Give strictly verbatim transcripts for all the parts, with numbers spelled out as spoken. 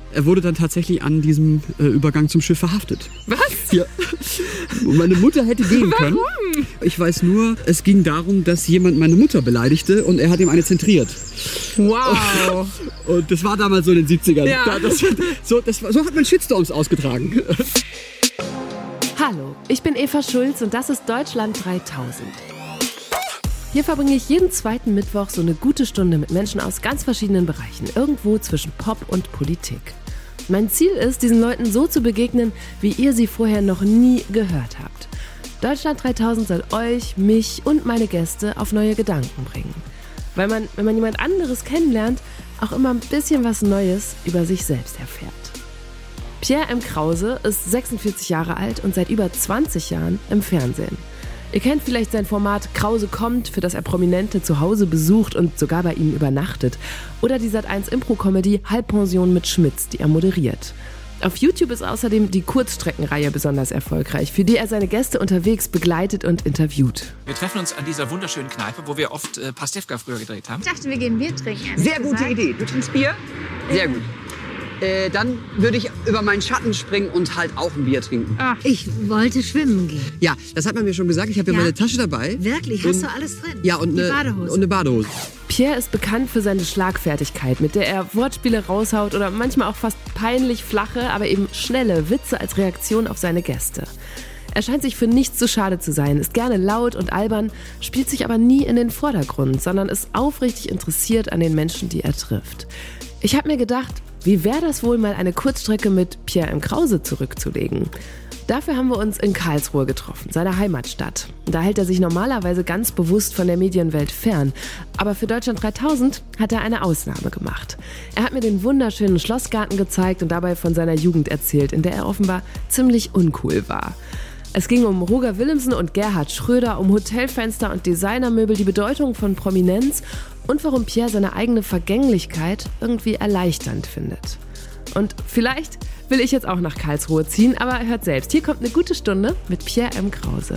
er wurde dann tatsächlich an diesem äh, Übergang zum Schiff verhaftet. Was? Ja. Und meine Mutter hätte gehen können. Warum? Ich weiß nur, es ging darum, dass jemand meine Mutter beleidigte und er hat ihm eine zentriert. Wow. Und das war damals so in den siebzigern. Ja. Da, das, so, das, so hat man Shitstorms ausgetragen. Hallo, ich bin Eva Schulz und das ist Deutschland dreitausend. Hier verbringe ich jeden zweiten Mittwoch so eine gute Stunde mit Menschen aus ganz verschiedenen Bereichen, irgendwo zwischen Pop und Politik. Mein Ziel ist, diesen Leuten so zu begegnen, wie ihr sie vorher noch nie gehört habt. Deutschland dreitausend soll euch, mich und meine Gäste auf neue Gedanken bringen. Weil man, wenn man jemand anderes kennenlernt, auch immer ein bisschen was Neues über sich selbst erfährt. Pierre M. Krause ist sechsundvierzig Jahre alt und seit über zwanzig Jahren im Fernsehen. Ihr kennt vielleicht sein Format Krause kommt, für das er Prominente zu Hause besucht und sogar bei ihnen übernachtet. Oder die Sat eins Impro-Comedy Halbpension mit Schmitz, die er moderiert. Auf YouTube ist außerdem die Kurzstreckenreihe besonders erfolgreich, für die er seine Gäste unterwegs begleitet und interviewt. Wir treffen uns an dieser wunderschönen Kneipe, wo wir oft äh, Pastewka früher gedreht haben. Ich dachte, wir gehen Bier trinken. Sehr gute gesagt. Idee. Du trinkst Bier? Sehr gut. Äh, dann würde ich über meinen Schatten springen und halt auch ein Bier trinken. Ach, ich wollte schwimmen gehen. Ja, das hat man mir schon gesagt. Ich habe ja Ja? meine Tasche dabei. Wirklich? Und, Hast du alles drin? ja, und Die eine, Badehose. und eine Badehose. Pierre ist bekannt für seine Schlagfertigkeit, mit der er Wortspiele raushaut oder manchmal auch fast peinlich flache, aber eben schnelle Witze als Reaktion auf seine Gäste. Er scheint sich für nichts zu schade zu sein, ist gerne laut und albern, spielt sich aber nie in den Vordergrund, sondern ist aufrichtig interessiert an den Menschen, die er trifft. Ich habe mir gedacht, wie wäre das wohl, mal eine Kurzstrecke mit Pierre M. Krause zurückzulegen? Dafür haben wir uns in Karlsruhe getroffen, seiner Heimatstadt. Da hält er sich normalerweise ganz bewusst von der Medienwelt fern. Aber für Deutschland dreitausend hat er eine Ausnahme gemacht. Er hat mir den wunderschönen Schlossgarten gezeigt und dabei von seiner Jugend erzählt, in der er offenbar ziemlich uncool war. Es ging um Roger Willemsen und Gerhard Schröder, um Hotelfenster und Designermöbel, die Bedeutung von Prominenz und warum Pierre seine eigene Vergänglichkeit irgendwie erleichternd findet. Und vielleicht will ich jetzt auch nach Karlsruhe ziehen, aber hört selbst, hier kommt eine gute Stunde mit Pierre M. Krause.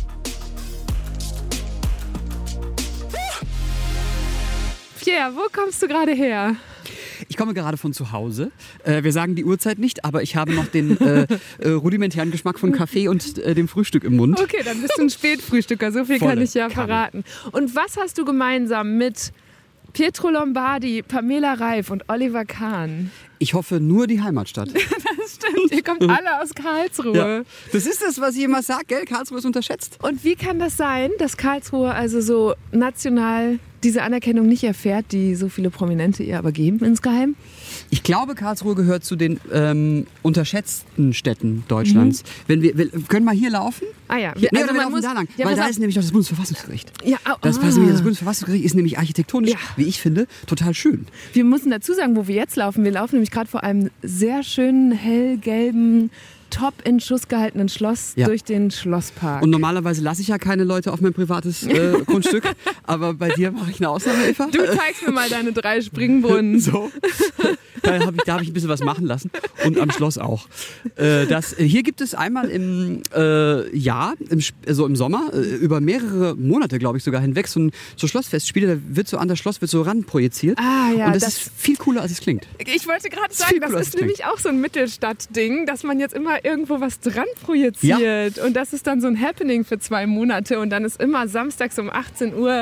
Pierre, wo kommst du gerade her? Ich komme gerade von zu Hause. Äh, wir sagen die Uhrzeit nicht, aber ich habe noch den äh, äh, rudimentären Geschmack von Kaffee und äh, dem Frühstück im Mund. Okay, dann bist du ein Spätfrühstücker, so viel Volle kann ich ja Kanne. verraten. Und was hast du gemeinsam mit Pietro Lombardi, Pamela Reif und Oliver Kahn? Ich hoffe nur die Heimatstadt. Das stimmt, ihr kommt alle aus Karlsruhe. Ja. Das ist das, was ich immer sage, gell? Karlsruhe ist unterschätzt. Und wie kann das sein, dass Karlsruhe also so national diese Anerkennung nicht erfährt, die so viele Prominente ihr aber geben insgeheim? Ich glaube, Karlsruhe gehört zu den ähm, unterschätzten Städten Deutschlands. Mhm. Wenn wir, wir können mal hier laufen. Ah ja, Wir, nee, also oder wir man laufen muss, da lang, ja, weil pass da auf. ist nämlich noch das Bundesverfassungsgericht. Ja, ah, Das, pass mir, das Bundesverfassungsgericht ist nämlich architektonisch, Ja. wie ich finde, total schön. Wir müssen dazu sagen, wo wir jetzt laufen. Wir laufen nämlich gerade vor einem sehr schönen, hellgelben, top in Schuss gehaltenen Schloss Ja. durch den Schlosspark. Und normalerweise lasse ich ja keine Leute auf mein privates äh, Grundstück, aber bei dir mache ich eine Ausnahme, Eva. Du zeigst mir mal deine drei Springbrunnen. So, da habe ich, da hab ich ein bisschen was machen lassen und am Schloss auch. Äh, das, hier gibt es einmal im äh, Jahr, im, also im Sommer, äh, über mehrere Monate, glaube ich, sogar hinweg, so ein so Schlossfestspiele, da wird so an das Schloss wird so ranprojiziert. Ah, ja, und das, das- ist viel cooler, als es klingt. Ich wollte gerade ist sagen, viel das cooler, als ist es nämlich auch so ein Mittelstadt-Ding, dass man jetzt immer irgendwo was dran projiziert. Und das ist dann so ein Happening für zwei Monate und dann ist immer samstags um achtzehn Uhr.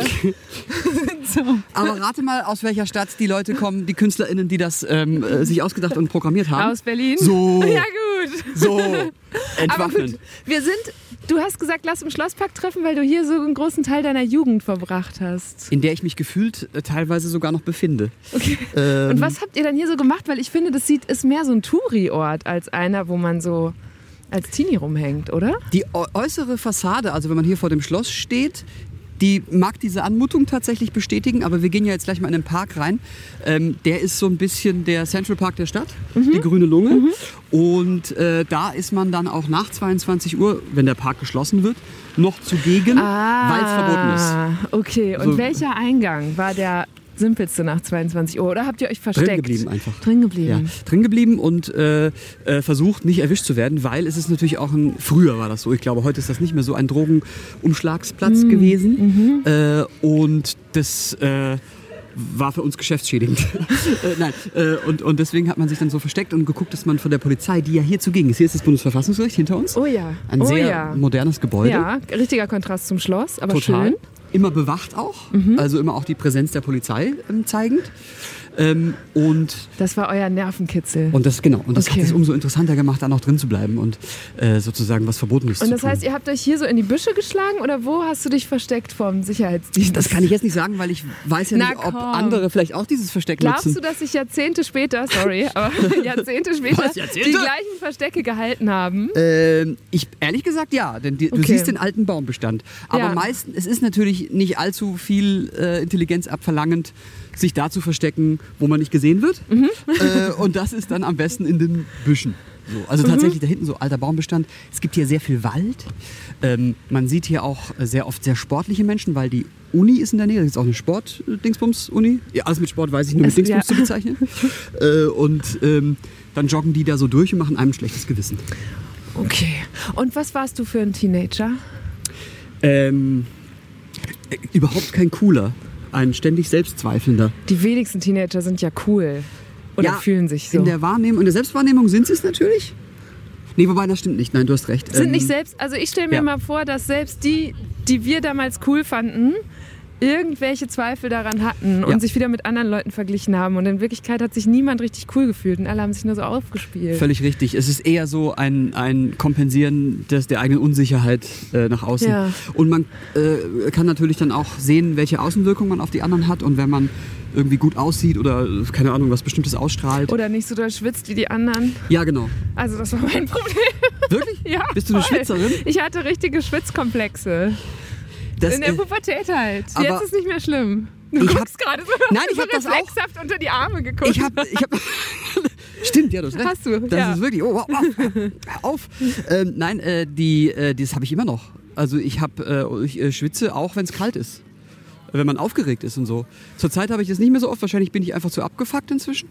so. Aber rate mal, aus welcher Stadt die Leute kommen, die KünstlerInnen, die das ähm, äh, sich ausgedacht und programmiert haben. Aus Berlin? So. Ja, gut. So, Aber entwaffnen. gut, wir sind, du hast gesagt, lass im Schlosspark treffen, weil du hier so einen großen Teil deiner Jugend verbracht hast. In der ich mich gefühlt äh, teilweise sogar noch befinde. Okay. Ähm, Und was habt ihr dann hier so gemacht? Weil ich finde, das sieht, ist mehr so ein Touri-Ort als einer, wo man so als Teenie rumhängt, oder? Die äu- äußere Fassade, also wenn man hier vor dem Schloss steht, die mag diese Anmutung tatsächlich bestätigen, aber wir gehen ja jetzt gleich mal in den Park rein. Ähm, der ist so ein bisschen der Central Park der Stadt, Mhm. die grüne Lunge. Mhm. Und äh, da ist man dann auch nach zweiundzwanzig Uhr, wenn der Park geschlossen wird, noch zugegen, weil es verboten ist. Ah, okay. Und So. welcher Eingang war der simpelste nach zweiundzwanzig Uhr? Oder habt ihr euch versteckt? Drin geblieben einfach. Drin geblieben. Ja, drin geblieben und äh, äh, versucht, nicht erwischt zu werden, weil es ist natürlich auch ein, früher war das so, ich glaube, heute ist das nicht mehr so ein Drogenumschlagsplatz Mhm. gewesen. Äh, und das, äh, war für uns geschäftsschädigend. äh, nein, äh, und, und deswegen hat man sich dann so versteckt und geguckt, dass man von der Polizei, die ja hier zugegen ist, hier ist das Bundesverfassungsgericht hinter uns. Oh ja. Ein oh sehr ja. modernes Gebäude. Ja, richtiger Kontrast zum Schloss, aber Total. schön. Immer bewacht auch, mhm. also immer auch die Präsenz der Polizei ähm, zeigend. Ähm, und das war euer Nervenkitzel. Und das genau. Und das okay. hat es umso interessanter gemacht, da noch drin zu bleiben und äh, sozusagen was Verbotenes zu tun. Und das heißt, ihr habt euch hier so in die Büsche geschlagen oder wo hast du dich versteckt vom Sicherheitsdienst? Das kann ich jetzt nicht sagen, weil ich weiß ja Na, nicht, ob komm. andere vielleicht auch dieses Versteck Glaubst nutzen. du, dass sich Jahrzehnte später, sorry, aber Jahrzehnte später Was, Jahrzehnte? die gleichen Verstecke gehalten haben? Ähm, ich ehrlich gesagt ja, denn die, Okay. du siehst den alten Baumbestand. Aber Ja. meistens, es ist natürlich nicht allzu viel äh, Intelligenz abverlangend, sich da zu verstecken, wo man nicht gesehen wird. Mhm. Äh, und das ist dann am besten in den Büschen. So, also Mhm. tatsächlich da hinten so alter Baumbestand. Es gibt hier sehr viel Wald. Ähm, man sieht hier auch sehr oft sehr sportliche Menschen, weil die Uni ist in der Nähe. Das ist auch eine Sport-Dingsbums-Uni. Ja, alles mit Sport weiß ich nur mit Es- Dingsbums ja. zu bezeichnen. äh, und ähm, dann joggen die da so durch und machen einem ein schlechtes Gewissen. Okay. Und was warst du für ein Teenager? Ähm, äh, überhaupt kein cooler. Ein ständig Selbstzweifelnder. Die wenigsten Teenager sind ja cool. Oder Ja, fühlen sich so. In der Wahrnehmung, in der Selbstwahrnehmung sind sie es natürlich. Nee, wobei, das stimmt nicht. Nein, du hast recht. sind Ähm, nicht selbst, also ich stelle mir ja. mal vor, dass selbst die, die wir damals cool fanden, irgendwelche Zweifel daran hatten und Ja. sich wieder mit anderen Leuten verglichen haben. Und in Wirklichkeit hat sich niemand richtig cool gefühlt und alle haben sich nur so aufgespielt. Völlig richtig. Es ist eher so ein, ein Kompensieren des, der eigenen Unsicherheit äh, nach außen. Ja. Und man äh, kann natürlich dann auch sehen, welche Außenwirkung man auf die anderen hat. Und wenn man irgendwie gut aussieht oder, keine Ahnung, was Bestimmtes ausstrahlt. Oder nicht so doll schwitzt wie die anderen. Ja, genau. Also das war mein Problem. Wirklich? Ja, Bist du eine voll. Schwitzerin? Ich hatte richtige Schwitzkomplexe. Das, In der äh, Pubertät halt. aber Jetzt ist nicht mehr schlimm. Du ich hab- guckst gerade so, Nein, ich so hab das auch. reflexhaft unter die Arme geguckt. Ich hab, ich hab, stimmt, ja, du hast recht. Hast du, Das ja. ist wirklich, oh, wow, wow, hör auf. Ähm, nein, äh, die, äh, das habe ich immer noch. Also ich habe, äh, ich äh, schwitze auch, wenn es kalt ist. Wenn man aufgeregt ist und so. Zurzeit habe ich das nicht mehr so oft. Wahrscheinlich bin ich einfach zu abgefuckt inzwischen.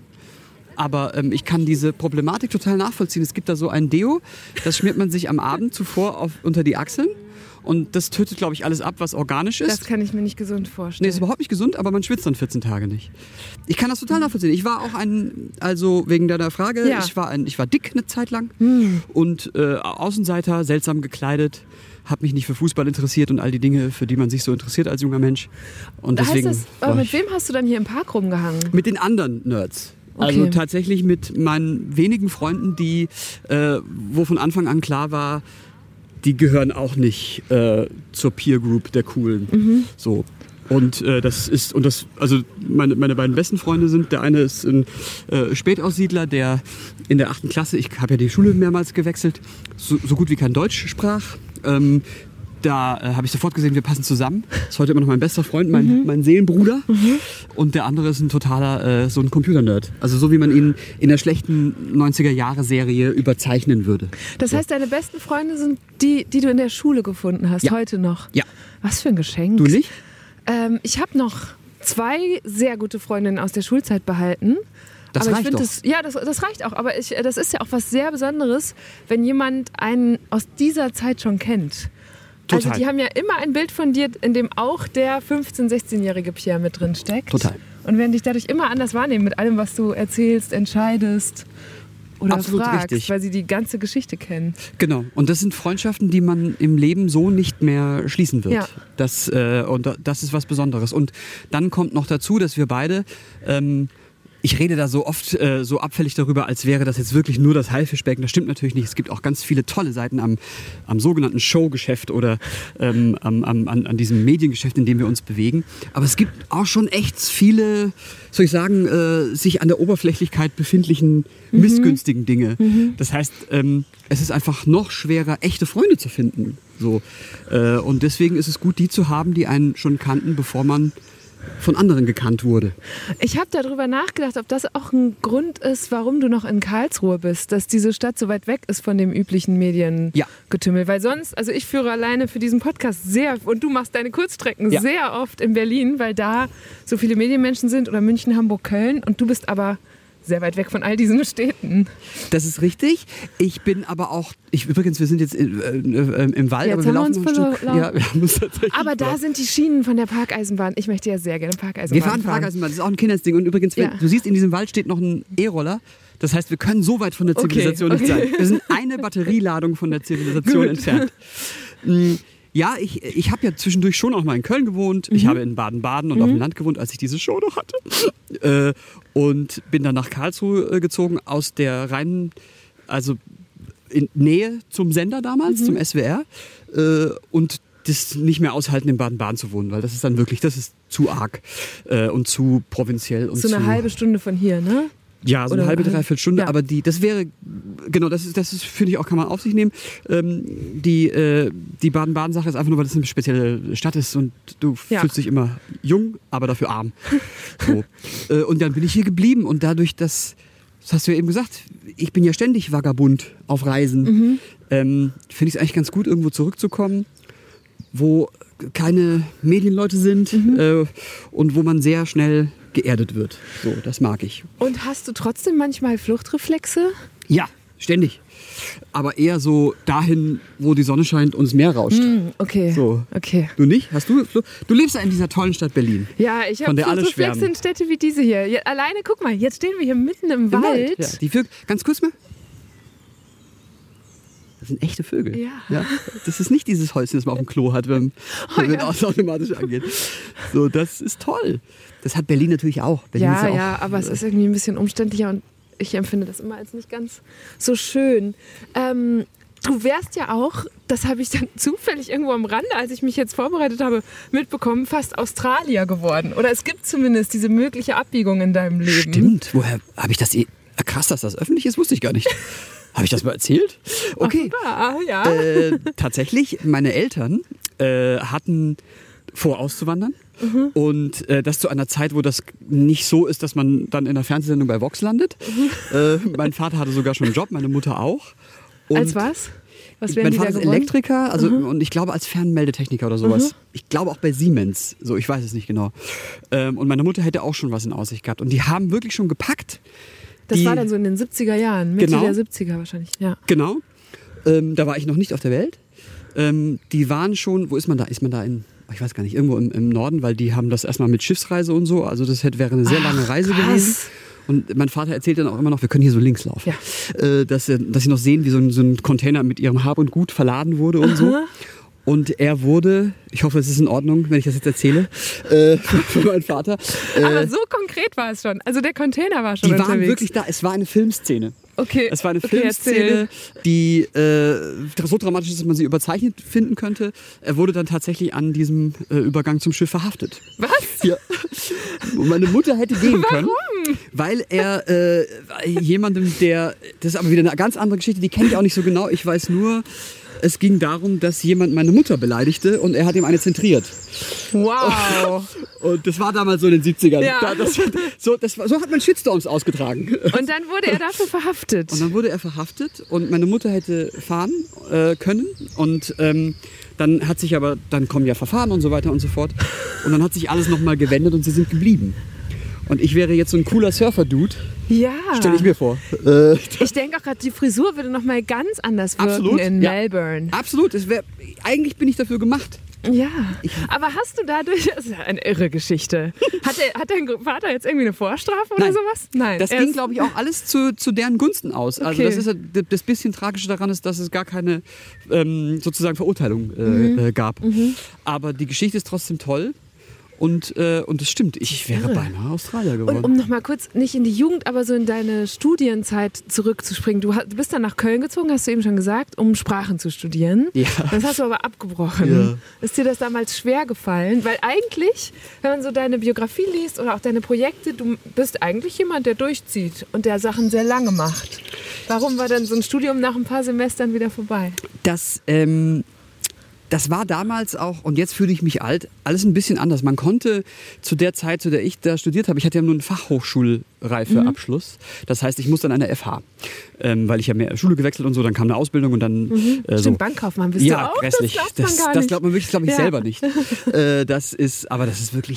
Aber ähm, ich kann diese Problematik total nachvollziehen. Es gibt da so ein Deo, das schmiert man sich am Abend zuvor auf, unter die Achseln. Und das tötet, glaube ich, alles ab, was organisch ist. Das kann ich mir nicht gesund Nee, vorstellen. ist überhaupt nicht gesund, aber man schwitzt dann vierzehn Tage nicht. Ich kann das total nachvollziehen. Ich war auch ein, also wegen deiner Frage, Ja. ich war ein, ich war dick eine Zeit lang und äh, Außenseiter, seltsam gekleidet, habe mich nicht für Fußball interessiert und all die Dinge, für die man sich so interessiert als junger Mensch. Und deswegen heißt das, äh, war mit ich wem hast du dann hier im Park rumgehangen? mit den anderen Nerds. Also Okay. tatsächlich mit meinen wenigen Freunden, die, äh, wo von Anfang an klar war, die gehören auch nicht äh, zur Peer Group der Coolen. Mhm. So. Und äh, das ist, und das, also meine, meine beiden besten Freunde sind, der eine ist ein äh, Spätaussiedler, der in der achten Klasse, ich habe ja die Schule mehrmals gewechselt, so, so gut wie kein Deutsch sprach. Ähm, da äh, habe ich sofort gesehen, wir passen zusammen. Ist heute immer noch mein bester Freund, mein, Mhm. mein Seelenbruder. Und der andere ist ein totaler, äh, so ein Computernerd. Also so wie man ihn in der schlechten neunziger-Jahre-Serie überzeichnen würde. Das heißt, deine besten Freunde sind die, die du in der Schule gefunden hast, Ja. heute noch? Ja. Was für ein Geschenk. Du nicht? Ähm, ich habe noch zwei sehr gute Freundinnen aus der Schulzeit behalten. Das aber ich reicht find doch. Das, ja, das, das reicht auch. Aber ich, das ist ja auch was sehr Besonderes, wenn jemand einen aus dieser Zeit schon kennt. Total. Also die haben ja immer ein Bild von dir, in dem auch der fünfzehn-, sechzehnjährige Pierre mit drin steckt. Total. Und werden dich dadurch immer anders wahrnehmen mit allem, was du erzählst, entscheidest oder Absolut fragst, richtig. weil sie die ganze Geschichte kennen. Genau. Und das sind Freundschaften, die man im Leben so nicht mehr schließen wird. Ja. Das, äh, und da- das ist was Besonderes. Und dann kommt noch dazu, dass wir beide, ähm, ich rede da so oft äh, so abfällig darüber, als wäre das jetzt wirklich nur das Haifischbecken. Das stimmt natürlich nicht. Es gibt auch ganz viele tolle Seiten am, am sogenannten Showgeschäft oder ähm, am, am, an, an diesem Mediengeschäft, in dem wir uns bewegen. Aber es gibt auch schon echt viele, soll ich sagen, äh, sich an der Oberflächlichkeit befindlichen missgünstigen Dinge. Das heißt, ähm, es ist einfach noch schwerer, echte Freunde zu finden. So. Äh, und deswegen ist es gut, die zu haben, die einen schon kannten, bevor man von anderen gekannt wurde. Ich habe darüber nachgedacht, ob das auch ein Grund ist, warum du noch in Karlsruhe bist, dass diese Stadt so weit weg ist von dem üblichen Mediengetümmel. Ja. Weil sonst, also ich führe alleine für diesen Podcast sehr, und du machst deine Kurzstrecken Ja. sehr oft in Berlin, weil da so viele Medienmenschen sind oder München, Hamburg, Köln, und du bist aber sehr weit weg von all diesen Städten. Das ist richtig. Ich bin aber auch, ich, übrigens, wir sind jetzt in, äh, äh, im Wald, Jetzt aber wir haben wir laufen uns noch ein Stück. verlau- Ja, wir haben uns tatsächlich Aber da verlaufen. sind die Schienen von der Parkeisenbahn. Ich möchte ja sehr gerne Parkeisenbahn Wir fahren Parkeisenbahn, das ist auch ein Kindheitsding. Und übrigens, wenn, Ja. du siehst, in diesem Wald steht noch ein E-Roller. Das heißt, wir können so weit von der Okay, Zivilisation nicht okay. sein. Wir sind eine Batterieladung von der Zivilisation entfernt. Mm, Ja, ich, ich habe ja zwischendurch schon auch mal in Köln gewohnt. Ich habe in Baden-Baden und auf dem Land gewohnt, als ich diese Show noch hatte. Äh, und bin dann nach Karlsruhe äh, gezogen aus der reinen, also in Nähe zum Sender damals, zum S W R. Äh, und das nicht mehr aushalten, in Baden-Baden zu wohnen, weil das ist dann wirklich, das ist zu arg äh, und zu provinziell. Und So eine zu, halbe Stunde von hier, ne? Ja, so eine Oder halbe, halb- dreiviertel Stunde, ja. aber die, das wäre, genau, das ist, das ist, finde ich auch, kann man auf sich nehmen. Ähm, die, äh, die Baden-Baden-Sache ist einfach nur, weil das eine spezielle Stadt ist und du Ja. fühlst dich immer jung, aber dafür arm. So. äh, und dann bin ich hier geblieben und dadurch, dass, das hast du ja eben gesagt, ich bin ja ständig Vagabund auf Reisen, Mhm. ähm, finde ich es eigentlich ganz gut, irgendwo zurückzukommen, wo keine Medienleute sind Mhm. äh, und wo man sehr schnell geerdet wird. So, das mag ich. Und hast du trotzdem manchmal Fluchtreflexe? Ja, ständig. Aber eher so dahin, wo die Sonne scheint und das Meer rauscht. Hm, okay. So. Okay. Du nicht? Hast du? Du lebst ja in dieser tollen Stadt Berlin. Ja, ich Von habe der alle Fluchtreflexe schwärmen. in Städte wie diese hier. Ja, alleine, guck mal, jetzt stehen wir hier mitten im, Wald. Ja. Die Vögel, ganz kurz mal. Das sind echte Vögel. Ja. Das ist nicht dieses Häuschen, das man auf dem Klo hat, wenn, Oh, wenn ja. es automatisch angeht. So, das ist toll. Das hat Berlin natürlich auch. Berlin ist Ja, auch, ja, aber es ist irgendwie ein bisschen umständlicher und ich empfinde das immer als nicht ganz so schön. Ähm, du wärst ja auch, das habe ich dann zufällig irgendwo am Rande, als ich mich jetzt vorbereitet habe, mitbekommen, fast Australier geworden. Oder es gibt zumindest diese mögliche Abbiegung in deinem Leben. Stimmt. Woher habe ich das? eh- Krass, dass das öffentlich ist, wusste ich gar nicht. Habe ich das mal erzählt? Okay. Ah, ja. Äh, tatsächlich, meine Eltern äh, hatten vor, auszuwandern. Mhm. Und äh, das zu einer Zeit, wo das nicht so ist, dass man dann in einer Fernsehsendung bei Vox landet. Mhm. Äh, mein Vater hatte sogar schon einen Job, meine Mutter auch. Und Als was? Was wären mein die da Vater ist geworden? Elektriker, also und ich glaube als Fernmeldetechniker oder sowas. Ich glaube auch bei Siemens, so ich weiß es nicht genau. Ähm, und meine Mutter hätte auch schon was in Aussicht gehabt. Und die haben wirklich schon gepackt. Das die, war dann so in den siebziger Jahren, Mitte Genau. der siebziger wahrscheinlich. Ja. Genau. Ähm, da war ich noch nicht auf der Welt. Ähm, die waren schon, wo ist man da? Ist man da in, ich weiß gar nicht, irgendwo im, im Norden, weil die haben das erstmal mit Schiffsreise und so. Also das hätte, wäre eine sehr Ach, lange Reise krass. gewesen. Und mein Vater erzählt dann auch immer noch, wir können hier so links laufen. Ja. Äh, dass, sie- dass sie noch sehen, wie so ein, so ein Container mit ihrem Hab und Gut verladen wurde und so. Aha. Und er wurde, ich hoffe, es ist in Ordnung, wenn ich das jetzt erzähle, äh, für meinen Vater. Äh, Aber so konkret war es schon. Also der Container war schon die waren unterwegs. wirklich da. Es war eine Filmszene. Okay. Es war eine okay, Filmszene, die äh, so dramatisch ist, dass man sie überzeichnet finden könnte. Er wurde dann tatsächlich an diesem äh, Übergang zum Schiff verhaftet. Was? Ja. Und meine Mutter hätte gehen können. Weil er äh, jemandem, der, das ist aber wieder eine ganz andere Geschichte, die kenne ich auch nicht so genau. Ich weiß nur, es ging darum, dass jemand meine Mutter beleidigte und er hat ihm eine zentriert. Wow. Und das war damals so in den siebzigern. Ja. Da, das, so, das war, so hat man Shitstorms ausgetragen. Und dann wurde er dafür verhaftet. Und dann wurde er verhaftet und meine Mutter hätte fahren äh, können. Und ähm, dann hat sich aber, dann kommen ja Verfahren und so weiter und so fort. Und dann hat sich alles nochmal gewendet und sie sind geblieben. Und ich wäre jetzt so ein cooler Surfer-Dude, Ja. stelle ich mir vor. Äh, Ich denke auch gerade, die Frisur würde noch mal ganz anders wirken Absolut, in ja. Melbourne. absolut, es wär, eigentlich bin ich dafür gemacht. Ja. Aber hast du dadurch, das ist ja eine irre Geschichte. Hat, der, hat dein Vater jetzt irgendwie eine Vorstrafe oder Nein. sowas? Nein. Das er ging, ist- glaube ich, auch alles zu, zu deren Gunsten aus. Also Okay. das ist ja, das bisschen Tragische daran ist, dass es gar keine ähm, sozusagen Verurteilung äh, Mhm. äh, gab. Aber die Geschichte ist trotzdem toll. Und, äh, und das stimmt, ich wäre beinahe Australier geworden. Und um noch mal kurz, nicht in die Jugend, aber so in deine Studienzeit zurückzuspringen. Du ha- du bist dann nach Köln gezogen, hast du eben schon gesagt, um Sprachen zu studieren. Ja. Das hast du aber abgebrochen. Ja. Ist dir das damals schwer gefallen? Weil eigentlich, wenn man so deine Biografie liest oder auch deine Projekte, du bist eigentlich jemand, der durchzieht und der Sachen sehr lange macht. Warum war dann so ein Studium nach ein paar Semestern wieder vorbei? Das, ähm, das war damals auch, und jetzt fühle ich mich alt, alles ein bisschen anders. Man konnte zu der Zeit, zu der ich da studiert habe, ich hatte ja nur einen Fachhochschulreifeabschluss. Das heißt, ich musste an eine F H, ähm, weil ich ja mehr Schule gewechselt und so, dann kam eine Ausbildung und dann äh, so. Stimmt, Bankkaufmann bist Ja, du auch? grässlich. Das glaubt man Das, gar das nicht. glaubt man wirklich, glaube ich, Ja. selber nicht. äh, das ist, aber das ist wirklich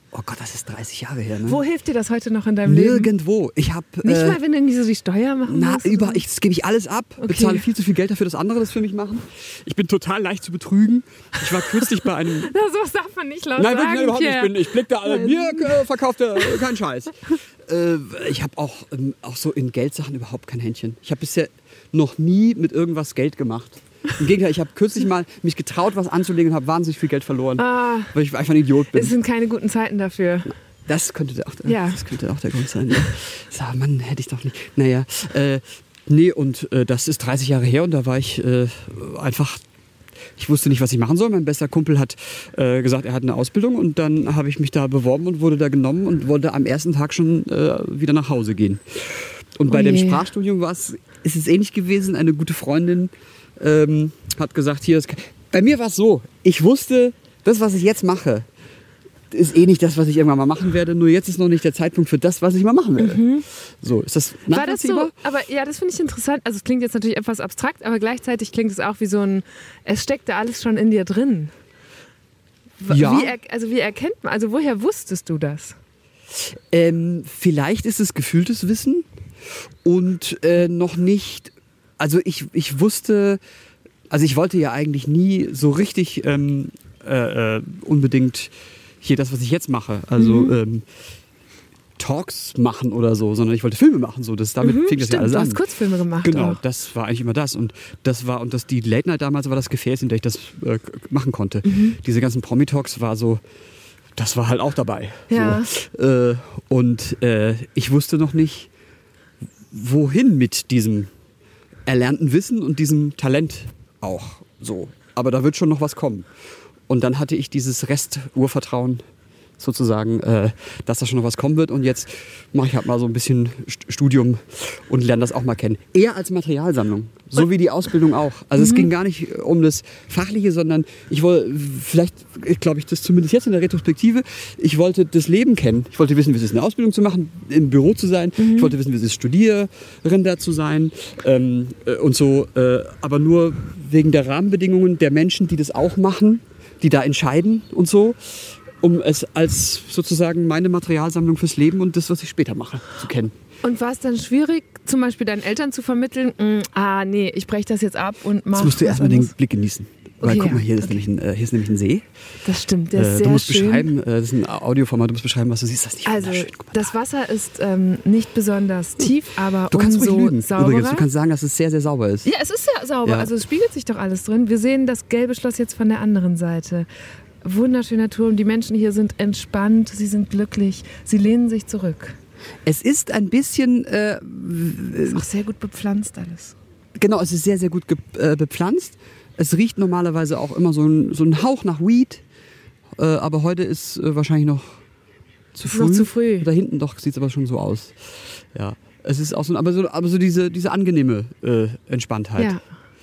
Oh Gott, das ist dreißig Jahre her. Ne? Wo hilft dir das heute noch in deinem Leben? Nirgendwo. Ich habe Nicht äh, mal, wenn du irgendwie so die Steuer machen na, musst? über, ich, das gebe ich alles ab, Okay. bezahle viel zu viel Geld dafür, dass andere das für mich machen. Ich bin total leicht zu betrügen. Ich war kürzlich bei einem... Na, sowas darf man nicht laut Nein, sagen, wirklich, nein, überhaupt nicht. Ich, Pierre. bin, ich blick da alle. Mir äh, verkauft er äh, keinen Scheiß. äh, ich habe auch, ähm, auch so in Geldsachen überhaupt kein Händchen. Ich habe bisher noch nie mit irgendwas Geld gemacht. Im Gegenteil, ich habe kürzlich mal mich getraut, was anzulegen und habe wahnsinnig viel Geld verloren, Ah. weil ich einfach ein Idiot bin. Es sind keine guten Zeiten dafür. Das könnte der, auch, der, Ja. das könnte auch der Grund sein. Ja. So, Mann, hätte ich doch nicht. Naja, äh, nee, und äh, das ist dreißig Jahre her und da war ich äh, einfach, ich wusste nicht, was ich machen soll. Mein bester Kumpel hat äh, gesagt, er hat eine Ausbildung und dann habe ich mich da beworben und wurde da genommen und wollte am ersten Tag schon äh, wieder nach Hause gehen. Und bei Oh dem je. Sprachstudium war es, ist es ähnlich gewesen. Eine gute Freundin ähm, hat gesagt, hier, das, bei mir war es so, ich wusste, das, was ich jetzt mache, ist eh nicht das, was ich irgendwann mal machen werde. Nur jetzt ist noch nicht der Zeitpunkt für das, was ich mal machen werde. So, ist das War das nachvollziehbar? so? Aber ja, das finde ich interessant. Also es klingt jetzt natürlich etwas abstrakt, aber gleichzeitig klingt es auch wie so ein, es steckt da alles schon in dir drin. W- Ja. Wie er, also wie erkennt man, also woher wusstest du das? Ähm, vielleicht ist es gefühltes Wissen und äh, noch nicht, also ich, ich wusste, also ich wollte ja eigentlich nie so richtig ähm, äh, äh, unbedingt hier das, was ich jetzt mache, also Mhm. ähm, Talks machen oder so, sondern ich wollte Filme machen, so, das, damit fing das Stimmt, ja alles du an. hast Kurzfilme gemacht. Genau, auch. das war eigentlich immer das. Und das war, und das, die Late Night damals war das Gefäß, in der ich das äh, machen konnte. Mhm. Diese ganzen Promi-Talks war so, das war halt auch dabei. Ja. So. Äh, und äh, ich wusste noch nicht, wohin mit diesem erlernten Wissen und diesem Talent auch so. Aber da wird schon noch was kommen. Und dann hatte ich dieses Rest-Urvertrauen sozusagen, äh, dass da schon noch was kommen wird. Und jetzt mache ich halt mal so ein bisschen St- Studium und lerne das auch mal kennen. Eher als Materialsammlung, so wie die Ausbildung auch. Also es ging gar nicht um das Fachliche, sondern ich wollte, vielleicht glaube ich das zumindest jetzt in der Retrospektive, ich wollte das Leben kennen. Ich wollte wissen, wie es ist, eine Ausbildung zu machen, im Büro zu sein. Ich wollte wissen, wie es ist, Studiererin da zu sein ähm, äh, und so. Äh, aber nur wegen der Rahmenbedingungen der Menschen, die das auch machen, die da entscheiden und so, um es als sozusagen meine Materialsammlung fürs Leben und das, was ich später mache, zu kennen. Und war es dann schwierig, zum Beispiel deinen Eltern zu vermitteln, mm, ah nee, ich breche das jetzt ab und mache Jetzt musst du was erstmal den anderes? Blick genießen. Weil Okay, guck mal, hier, ja, ist okay. nämlich ein, äh, hier ist nämlich ein See. Das stimmt, der ist Äh, sehr du musst schön. beschreiben, äh, das ist ein Audioformat, du musst beschreiben, was du siehst. Das ist nicht Also, wunderschön. Guck mal das da. Wasser ist ähm, nicht besonders tief, aber Du kannst ruhig umso lügen. sauberer. Übrigens, du kannst sagen, dass es sehr, sehr sauber ist. Ja, es ist sehr sauber. Ja. Also es spiegelt sich doch alles drin. Wir sehen das gelbe Schloss jetzt von der anderen Seite. Wunderschöner Turm. Die Menschen hier sind entspannt, sie sind glücklich, sie lehnen sich zurück. Es ist ein bisschen, äh, Ist auch sehr gut bepflanzt alles. genau, es ist sehr, sehr gut ge äh, bepflanzt. Es riecht normalerweise auch immer so ein, so ein Hauch nach Weed. Äh, aber heute ist äh, wahrscheinlich noch zu ist früh. noch zu früh. Da hinten doch sieht es aber schon so aus. Ja, es ist auch so, aber so, aber so diese, diese angenehme äh, Entspanntheit. Ja.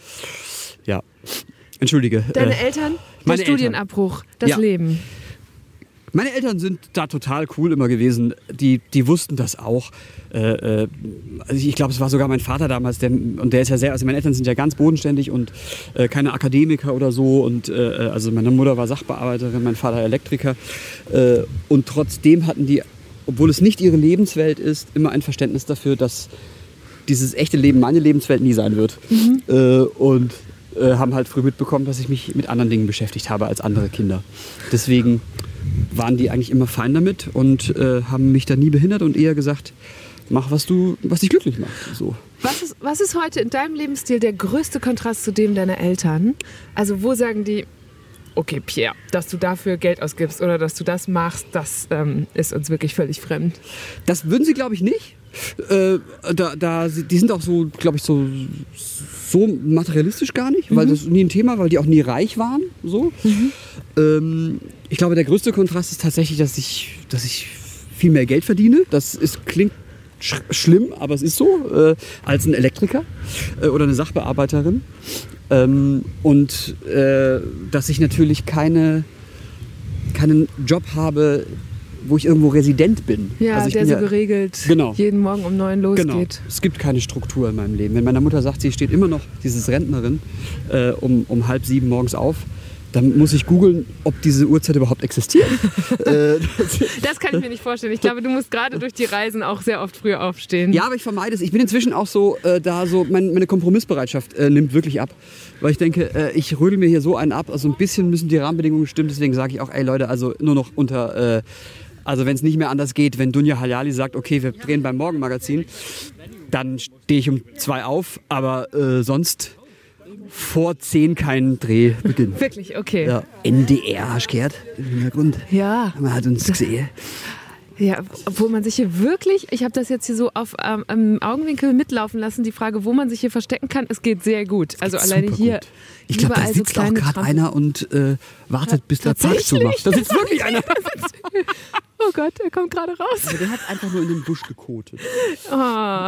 Ja. Entschuldige. Deine äh, Eltern, der meine Eltern. Studienabbruch, das Ja. Leben. Meine Eltern sind da total cool immer gewesen. Die, die wussten das auch. Äh, äh, also ich glaube, es war sogar mein Vater damals, der, und der ist ja sehr, also meine Eltern sind ja ganz bodenständig und äh, keine Akademiker oder so. Und äh, also meine Mutter war Sachbearbeiterin, mein Vater Elektriker. Äh, und trotzdem hatten die, obwohl es nicht ihre Lebenswelt ist, immer ein Verständnis dafür, dass dieses echte Leben meine Lebenswelt nie sein wird. Äh, und äh, haben halt früh mitbekommen, dass ich mich mit anderen Dingen beschäftigt habe als andere Kinder. Deswegen waren die eigentlich immer fein damit und äh, haben mich da nie behindert und eher gesagt, mach, was du, was dich glücklich macht. So. Was ist, was ist heute in deinem Lebensstil der größte Kontrast zu dem deiner Eltern? Also wo sagen die, okay Pierre, dass du dafür Geld ausgibst oder dass du das machst, das ähm, ist uns wirklich völlig fremd. Das würden sie, glaube ich, nicht. Äh, da, da, die sind auch so, glaube ich, so, so materialistisch gar nicht, weil das nie ein Thema, weil die auch nie reich waren. So. Ähm, ich glaube, der größte Kontrast ist tatsächlich, dass ich, dass ich viel mehr Geld verdiene. Das ist, klingt sch schlimm, aber es ist so, äh, als ein Elektriker äh, oder eine Sachbearbeiterin. Ähm, und äh, dass ich natürlich keine, keinen Job habe, wo ich irgendwo Resident bin. Ja, also ich der bin so ja, geregelt Genau. jeden Morgen um neun losgeht. Genau. Es gibt keine Struktur in meinem Leben. Wenn meine Mutter sagt, sie steht immer noch, dieses Rentnerin, äh, um, um halb sieben morgens auf, Dann muss ich googeln, ob diese Uhrzeit überhaupt existiert. äh, Das kann ich mir nicht vorstellen. Ich glaube, du musst gerade durch die Reisen auch sehr oft früher aufstehen. Ja, aber ich vermeide es. Ich bin inzwischen auch so, äh, da so, mein, meine Kompromissbereitschaft äh, nimmt wirklich ab. Weil ich denke, äh, ich rödel mir hier so einen ab. Also ein bisschen müssen die Rahmenbedingungen stimmen. Deswegen sage ich auch, ey Leute, also nur noch unter, äh, also wenn es nicht mehr anders geht, wenn Dunja Hayali sagt, okay, wir drehen beim Morgenmagazin, dann stehe ich um zwei auf. Aber äh, sonst vor zehn kein Drehbeginn. Wirklich, okay. Ja. N D R, hast du gehört? Im Hintergrund. Ja. Man hat uns gesehen. Ja, obwohl man sich hier wirklich, ich habe das jetzt hier so auf ähm, im Augenwinkel mitlaufen lassen, die Frage, wo man sich hier verstecken kann, es geht sehr gut. Also alleine Super hier. gut. Ich glaube, da überall so sitzt auch kleine gerade Trampen. einer und äh, wartet, bis der Park Tatsächlich? zumacht. Da sitzt wirklich einer. Oh Gott, er kommt gerade raus. Aber der hat einfach nur in den Busch gekotet. Oh.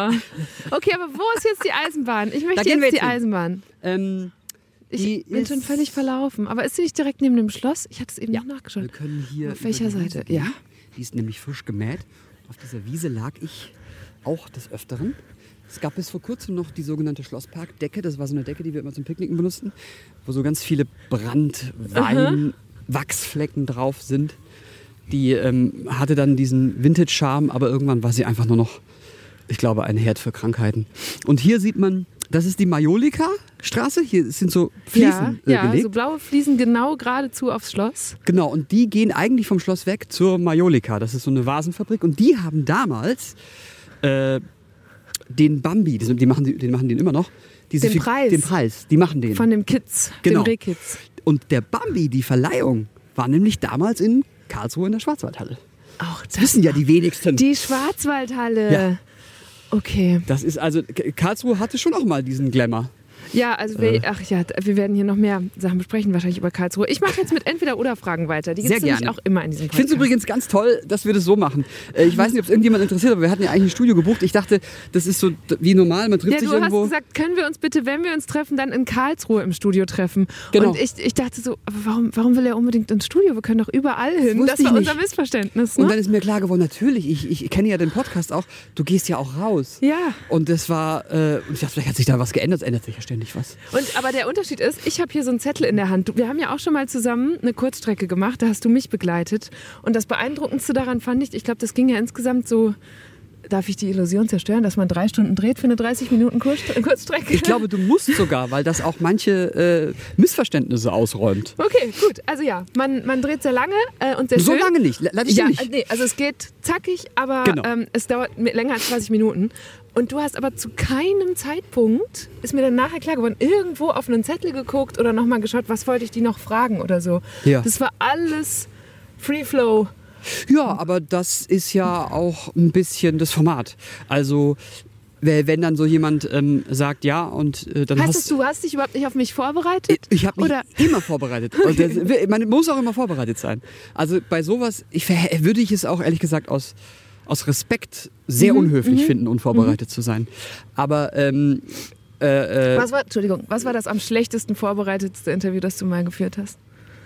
Okay, aber wo ist jetzt die Eisenbahn? Ich Da möchte gehen wir jetzt die jetzt hin. Eisenbahn. Ähm, Ich die bin ist- schon völlig verlaufen. Aber ist sie nicht direkt neben dem Schloss? Ich hatte es eben Ja, noch nachgeschaut. wir können hier Auf welcher über die Seite? Wiese gehen. Ja. Die ist nämlich frisch gemäht. Auf dieser Wiese lag ich auch des Öfteren. Es gab bis vor kurzem noch die sogenannte Schlossparkdecke. Das war so eine Decke, die wir immer zum Picknicken benutzten, wo so ganz viele Brand-, Wein-, Wachsflecken drauf sind. Die ähm, hatte dann diesen Vintage-Charme, aber irgendwann war sie einfach nur noch, ich glaube, ein Herd für Krankheiten. Und hier sieht man, das ist die Majolika-Straße. Hier sind so Fliesen ja, äh, ja, gelegt. so blaue Fliesen genau geradezu aufs Schloss. Genau, und die gehen eigentlich vom Schloss weg zur Majolika. Das ist so eine Vasenfabrik. Und die haben damals äh, den Bambi, die machen, die, den machen den immer noch. Diese Den Fi- Preis. Den Preis, die machen den. Von dem Kids, Genau. dem Rehkids. Und der Bambi, die Verleihung, war nämlich damals in Karlsruhe in der Schwarzwaldhalle. Auch Das wissen ja die wenigsten. Die Schwarzwaldhalle. Ja. Okay. Das ist also, K- Karlsruhe hatte schon auch mal diesen Glamour. Ja, also Äh. wir, ach ja, wir werden hier noch mehr Sachen besprechen, wahrscheinlich über Karlsruhe. Ich mache jetzt mit Entweder-Oder-Fragen weiter. Die gibt Sehr es nämlich gerne. auch immer in diesem Ich finde Podcast. es übrigens ganz toll, dass wir das so machen. Äh, Ich weiß nicht, ob es irgendjemand interessiert, aber wir hatten ja eigentlich ein Studio gebucht. Ich dachte, das ist so d- wie normal, man trifft Ja, sich du irgendwo. hast gesagt, können wir uns bitte, wenn wir uns treffen, dann in Karlsruhe im Studio treffen. Genau. Und ich, ich dachte so, aber warum, warum will er unbedingt ins Studio? Wir können doch überall hin. wusste Das war ich unser nicht. Missverständnis. Und Ne? dann ist mir klar geworden, natürlich, ich, ich kenne ja den Podcast auch, du gehst ja auch raus. Ja. Und das war, äh, und ich dachte, vielleicht hat sich da was geändert, es ändert sich ja ständig was. Und, aber der Unterschied ist, ich habe hier so einen Zettel in der Hand. Du- Wir haben ja auch schon mal zusammen eine Kurzstrecke gemacht, da hast du mich begleitet. Und das Beeindruckendste daran fand ich, ich glaube, das ging ja insgesamt so, darf ich die Illusion zerstören, dass man drei Stunden dreht für eine dreißig Minuten Kurz- Kurzstrecke? Ich glaube, du musst sogar, weil das auch manche äh, Missverständnisse ausräumt. Okay, gut. Also ja, man, man dreht sehr lange äh, und sehr So schön. lange nicht, lade ich Ja, dir nicht. äh, nee, also es geht zackig, aber Genau. ähm, es dauert mi- länger als zwanzig Minuten. Und du hast aber zu keinem Zeitpunkt, ist mir dann nachher klar geworden, irgendwo auf einen Zettel geguckt oder nochmal geschaut, was wollte ich die noch fragen oder so. Ja. Das war alles Free Flow. Ja, aber das ist ja auch ein bisschen das Format. Also, wer- wenn dann so jemand ähm, sagt, ja, und äh, dann Heißt hast das, du hast dich überhaupt nicht auf mich vorbereitet? Ich habe mich Oder- immer vorbereitet. Und das, man muss auch immer vorbereitet sein. Also bei sowas, ich, ver- würde ich es auch ehrlich gesagt aus, aus Respekt sehr Mhm, unhöflich finden, unvorbereitet zu sein. Aber ähm, äh, äh, Was war, Entschuldigung, was war das am schlechtesten vorbereitetste Interview, das du mal geführt hast?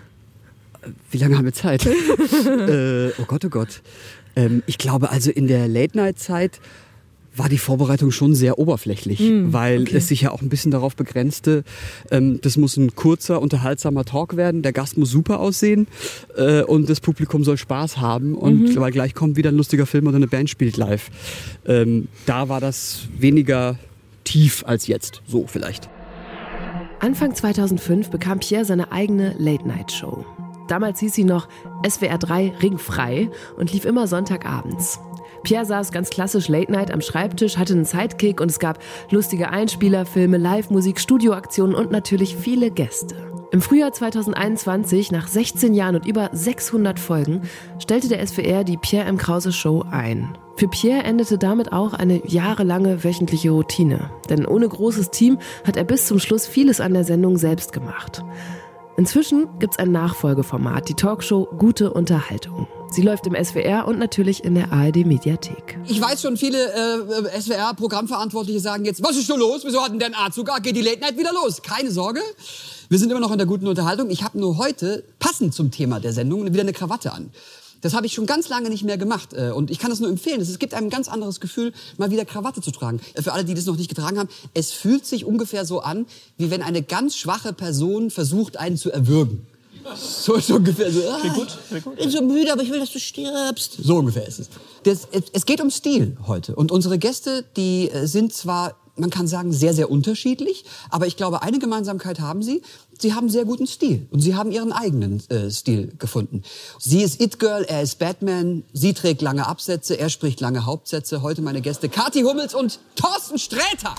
wie lange haben wir Zeit? äh, oh Gott, oh Gott. Ähm, ich glaube also in der Late-Night-Zeit war die Vorbereitung schon sehr oberflächlich, weil okay. es sich ja auch ein bisschen darauf begrenzte, ähm, das muss ein kurzer, unterhaltsamer Talk werden, der Gast muss super aussehen äh, und das Publikum soll Spaß haben und weil gleich kommt wieder ein lustiger Film oder eine Band spielt live. Ähm, da war das weniger tief als jetzt, so vielleicht. Anfang zweitausendfünf bekam Pierre seine eigene Late-Night-Show. Damals hieß sie noch S W R drei Ringfrei und lief immer Sonntagabends. Pierre saß ganz klassisch Late-Night am Schreibtisch, hatte einen Sidekick und es gab lustige Einspielerfilme, Live-Musik, Studioaktionen und natürlich viele Gäste. Im Frühjahr zweitausendeinundzwanzig, nach sechzehn Jahren und über sechshundert Folgen, stellte der S W R die Pierre M. Krause Show ein. Für Pierre endete damit auch eine jahrelange wöchentliche Routine. Denn ohne großes Team hat er bis zum Schluss vieles an der Sendung selbst gemacht. Inzwischen gibt's ein Nachfolgeformat, die Talkshow Gute Unterhaltung. Sie läuft im S W R und natürlich in der A R D-Mediathek. Ich weiß schon, viele äh, S W R-Programmverantwortliche sagen jetzt, was ist schon los? Wieso hat denn der ein A-Zug? Ah, geht die Late Night wieder los? Keine Sorge, wir sind immer noch in der guten Unterhaltung. Ich habe nur heute, passend zum Thema der Sendung, wieder eine Krawatte an. Das habe ich schon ganz lange nicht mehr gemacht. äh, Und ich kann das nur empfehlen. Es gibt einem ein ganz anderes Gefühl, mal wieder Krawatte zu tragen. Äh, Für alle, die das noch nicht getragen haben, es fühlt sich ungefähr so an, wie wenn eine ganz schwache Person versucht, einen zu erwürgen. So, so ungefähr so. Ah, gut, gut. Ich bin so müde, aber ich will, dass du stirbst. So ungefähr ist es. Das, es geht um Stil heute. Und unsere Gäste, die sind zwar, man kann sagen, sehr, sehr unterschiedlich, aber ich glaube, eine Gemeinsamkeit haben sie. Sie haben sehr guten Stil und sie haben ihren eigenen äh, Stil gefunden. Sie ist It-Girl, er ist Batman, sie trägt lange Absätze, er spricht lange Hauptsätze. Heute meine Gäste Kathi Hummels und Thorsten Sträter.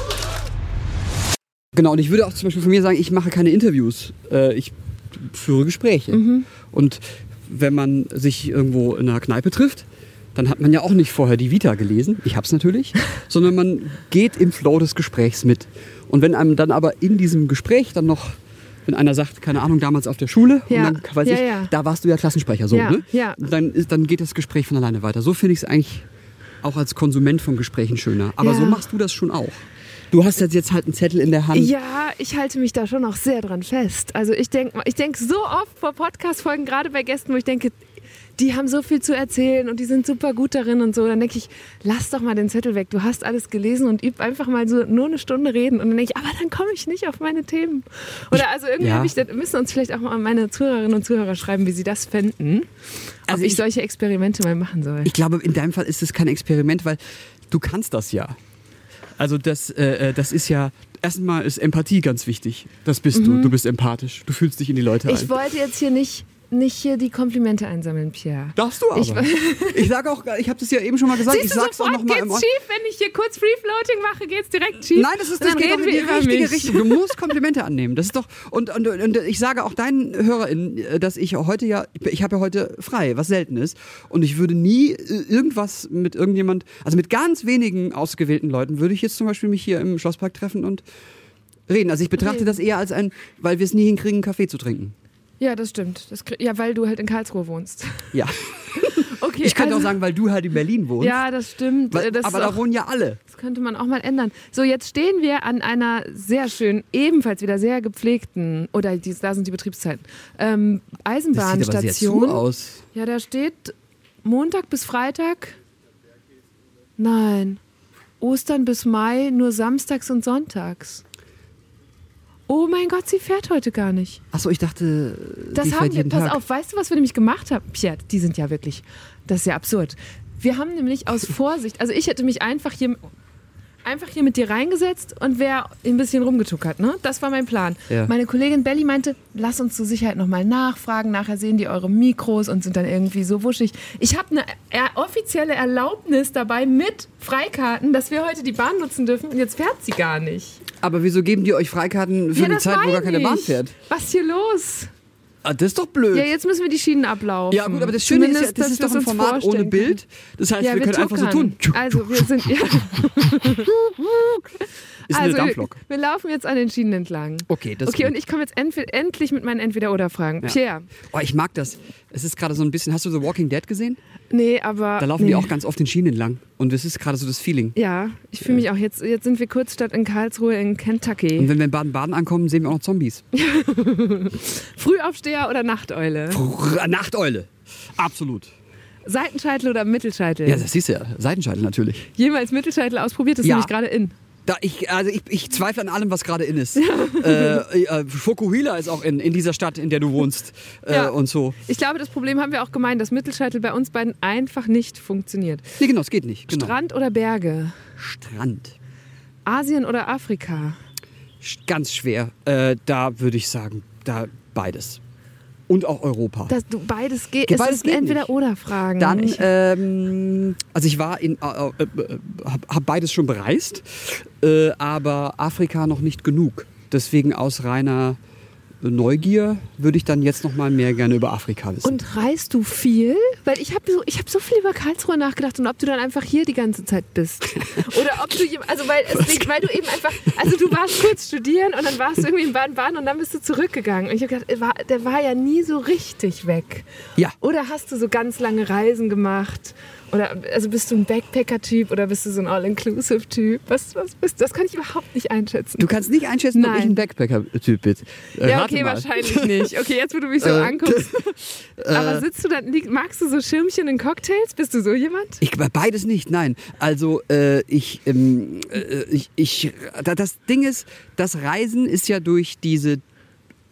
Genau, und ich würde auch zum Beispiel von mir sagen, ich mache keine Interviews. Äh, ich führe Gespräche. Mhm. Und wenn man sich irgendwo in einer Kneipe trifft, dann hat man ja auch nicht vorher die Vita gelesen, ich hab's natürlich, sondern man geht im Flow des Gesprächs mit. Und wenn einem dann aber in diesem Gespräch dann noch, wenn einer sagt, keine Ahnung, damals auf der Schule, ja. und dann, weiß ja, ich, ja. da warst du ja Klassensprecher, so, ja, ne? Ja. Dann, ist, dann geht das Gespräch von alleine weiter. So finde ich es eigentlich auch als Konsument von Gesprächen schöner. Aber ja. so machst du das schon auch. Du hast jetzt, jetzt halt einen Zettel in der Hand. Ja, ich halte mich da schon auch sehr dran fest. Also ich denke ich denk so oft vor Podcast-Folgen, gerade bei Gästen, wo ich denke, die haben so viel zu erzählen und die sind super gut darin und so. Dann denke ich, lass doch mal den Zettel weg. Du hast alles gelesen und üb einfach mal so nur eine Stunde reden. Und dann denke ich, aber dann komme ich nicht auf meine Themen. Oder also irgendwie ja. ich, müssen uns vielleicht auch mal meine Zuhörerinnen und Zuhörer schreiben, wie sie das fänden. Also ob ich, ich solche Experimente mal machen soll. Ich glaube, in deinem Fall ist es kein Experiment, weil du kannst das ja. Also das, äh, das ist ja, erstmal ist Empathie ganz wichtig. Das bist mhm. du, du bist empathisch, du fühlst dich in die Leute ein. Ich wollte jetzt hier nicht, nicht hier die Komplimente einsammeln, Pierre. Darfst du aber. Ich, ich sage auch, ich habe das ja eben schon mal gesagt, Siehst ich du, sag's auch noch mal im geht's schief, wenn ich hier kurz Free-Floating mache, geht's direkt schief. Nein, das, ist, das geht doch in die richtige mich. Richtung. Du musst Komplimente annehmen. Das ist doch, und, und, und ich sage auch deinen HörerInnen, dass ich heute ja, ich habe ja heute frei, was selten ist. Und ich würde nie irgendwas mit irgendjemand, also mit ganz wenigen ausgewählten Leuten, würde ich jetzt zum Beispiel mich hier im Schlosspark treffen und reden. Also ich betrachte okay. das eher als ein, weil wir es nie hinkriegen, einen Kaffee zu trinken. Ja, das stimmt. Das, ja, weil du halt in Karlsruhe wohnst. Ja. Okay, ich könnte also, auch sagen, weil du halt in Berlin wohnst. Ja, das stimmt. Weil, das aber da auch, wohnen ja alle. Das könnte man auch mal ändern. So, jetzt stehen wir an einer sehr schönen, ebenfalls wieder sehr gepflegten, oder die, da sind die Betriebszeiten, ähm, Eisenbahnstation. Das sieht aber sehr zu aus. Ja, da steht Montag bis Freitag. Nein. Ostern bis Mai nur samstags und sonntags. Oh mein Gott, sie fährt heute gar nicht. Achso, ich dachte, das die haben fährt wir, jeden pass Tag. auf, weißt du, was wir nämlich gemacht haben? Pierre, die sind ja wirklich, das ist ja absurd. Wir haben nämlich aus Vorsicht, also ich hätte mich einfach hier, einfach hier mit dir reingesetzt und wäre ein bisschen rumgetuckert, ne? Das war mein Plan. Ja. Meine Kollegin Belly meinte, lass uns zur Sicherheit nochmal nachfragen, nachher sehen die eure Mikros und sind dann irgendwie so wuschig. Ich habe eine er- offizielle Erlaubnis dabei mit Freikarten, dass wir heute die Bahn nutzen dürfen und jetzt fährt sie gar nicht. Aber wieso geben die euch Freikarten für Ja, eine das Zeit, wo gar meine keine Bahn ich. fährt? Was ist hier los? Ah, das ist doch blöd. Ja, jetzt müssen wir die Schienen ablaufen. Ja gut, aber das Schöne ist, ja, das ist dass doch ein wir uns Format ohne vorstellen Bild. können. Das heißt, Ja, wir wir können einfach so tun. tuckern. Also wir sind, ja. Ist eine Also, Dampflok. wir, wir laufen jetzt an den Schienen entlang. Okay, das ist Okay, gut. und ich komme jetzt entweder, endlich mit meinen Entweder-Oder-Fragen. Ja. Pierre. Oh, ich mag das. Es ist gerade so ein bisschen, hast du The Walking Dead gesehen? Nee, aber... Da laufen nee. die auch ganz oft den Schienen entlang. Und das ist gerade so das Feeling. Ja, ich fühle mich auch jetzt, jetzt sind wir kurz statt in Karlsruhe in Kentucky. Und wenn wir in Baden-Baden ankommen, sehen wir auch noch Zombies. Frühaufsteher oder Nachteule? Frrr, Nachteule. Absolut. Seitenscheitel oder Mittelscheitel? Ja, das siehst du ja. Seitenscheitel natürlich. Jemals Mittelscheitel ausprobiert? Das ist Ja. nämlich gerade in. Da ich, also ich, ich zweifle an allem, was gerade in ist. äh, äh, Fokuhila ist auch in, in dieser Stadt, in der du wohnst. Äh, Ja. Und so. Ich glaube, das Problem haben wir auch gemeint, dass Mittelscheitel bei uns beiden einfach nicht funktioniert. Nee, genau, es geht nicht. Genau. Strand oder Berge? Strand. Asien oder Afrika? Sch- Ganz schwer. Äh, da würde ich sagen, da beides. Und auch Europa. Das, du, beides geht. Ge- Es beides ist geht entweder nicht. oder Fragen. Dann, Ich, ähm, also ich war in, äh, äh, äh, hab, hab beides schon bereist, äh, aber Afrika noch nicht genug. Deswegen aus reiner Neugier würde ich dann jetzt noch mal mehr gerne über Afrika wissen. und reist du viel? Weil ich habe so, ich hab so viel über Karlsruhe nachgedacht und ob du dann einfach hier die ganze Zeit bist. Oder ob du, jem- also weil, es liegt, weil du eben einfach, also du warst kurz studieren und dann warst du irgendwie in Baden-Baden und dann bist du zurückgegangen. Und ich habe gedacht, er war, der war ja nie so richtig weg. Ja. Oder hast du so ganz lange Reisen gemacht? Oder also bist du ein Backpacker-Typ oder bist du so ein All-Inclusive-Typ? Was, was bist du? Das kann ich überhaupt nicht einschätzen. Du kannst nicht einschätzen, ob Nein. ich ein Backpacker-Typ bin. Äh, Ja, rate okay, mal. wahrscheinlich nicht. Okay, jetzt wo du mich so Äh, anguckst. Aber sitzt du dann, lieg- magst du so Schirmchen in Cocktails? Bist du so jemand? Ich, beides nicht, nein. Also äh, ich, ähm, äh, ich, ich, da- das Ding ist, das Reisen ist ja durch diese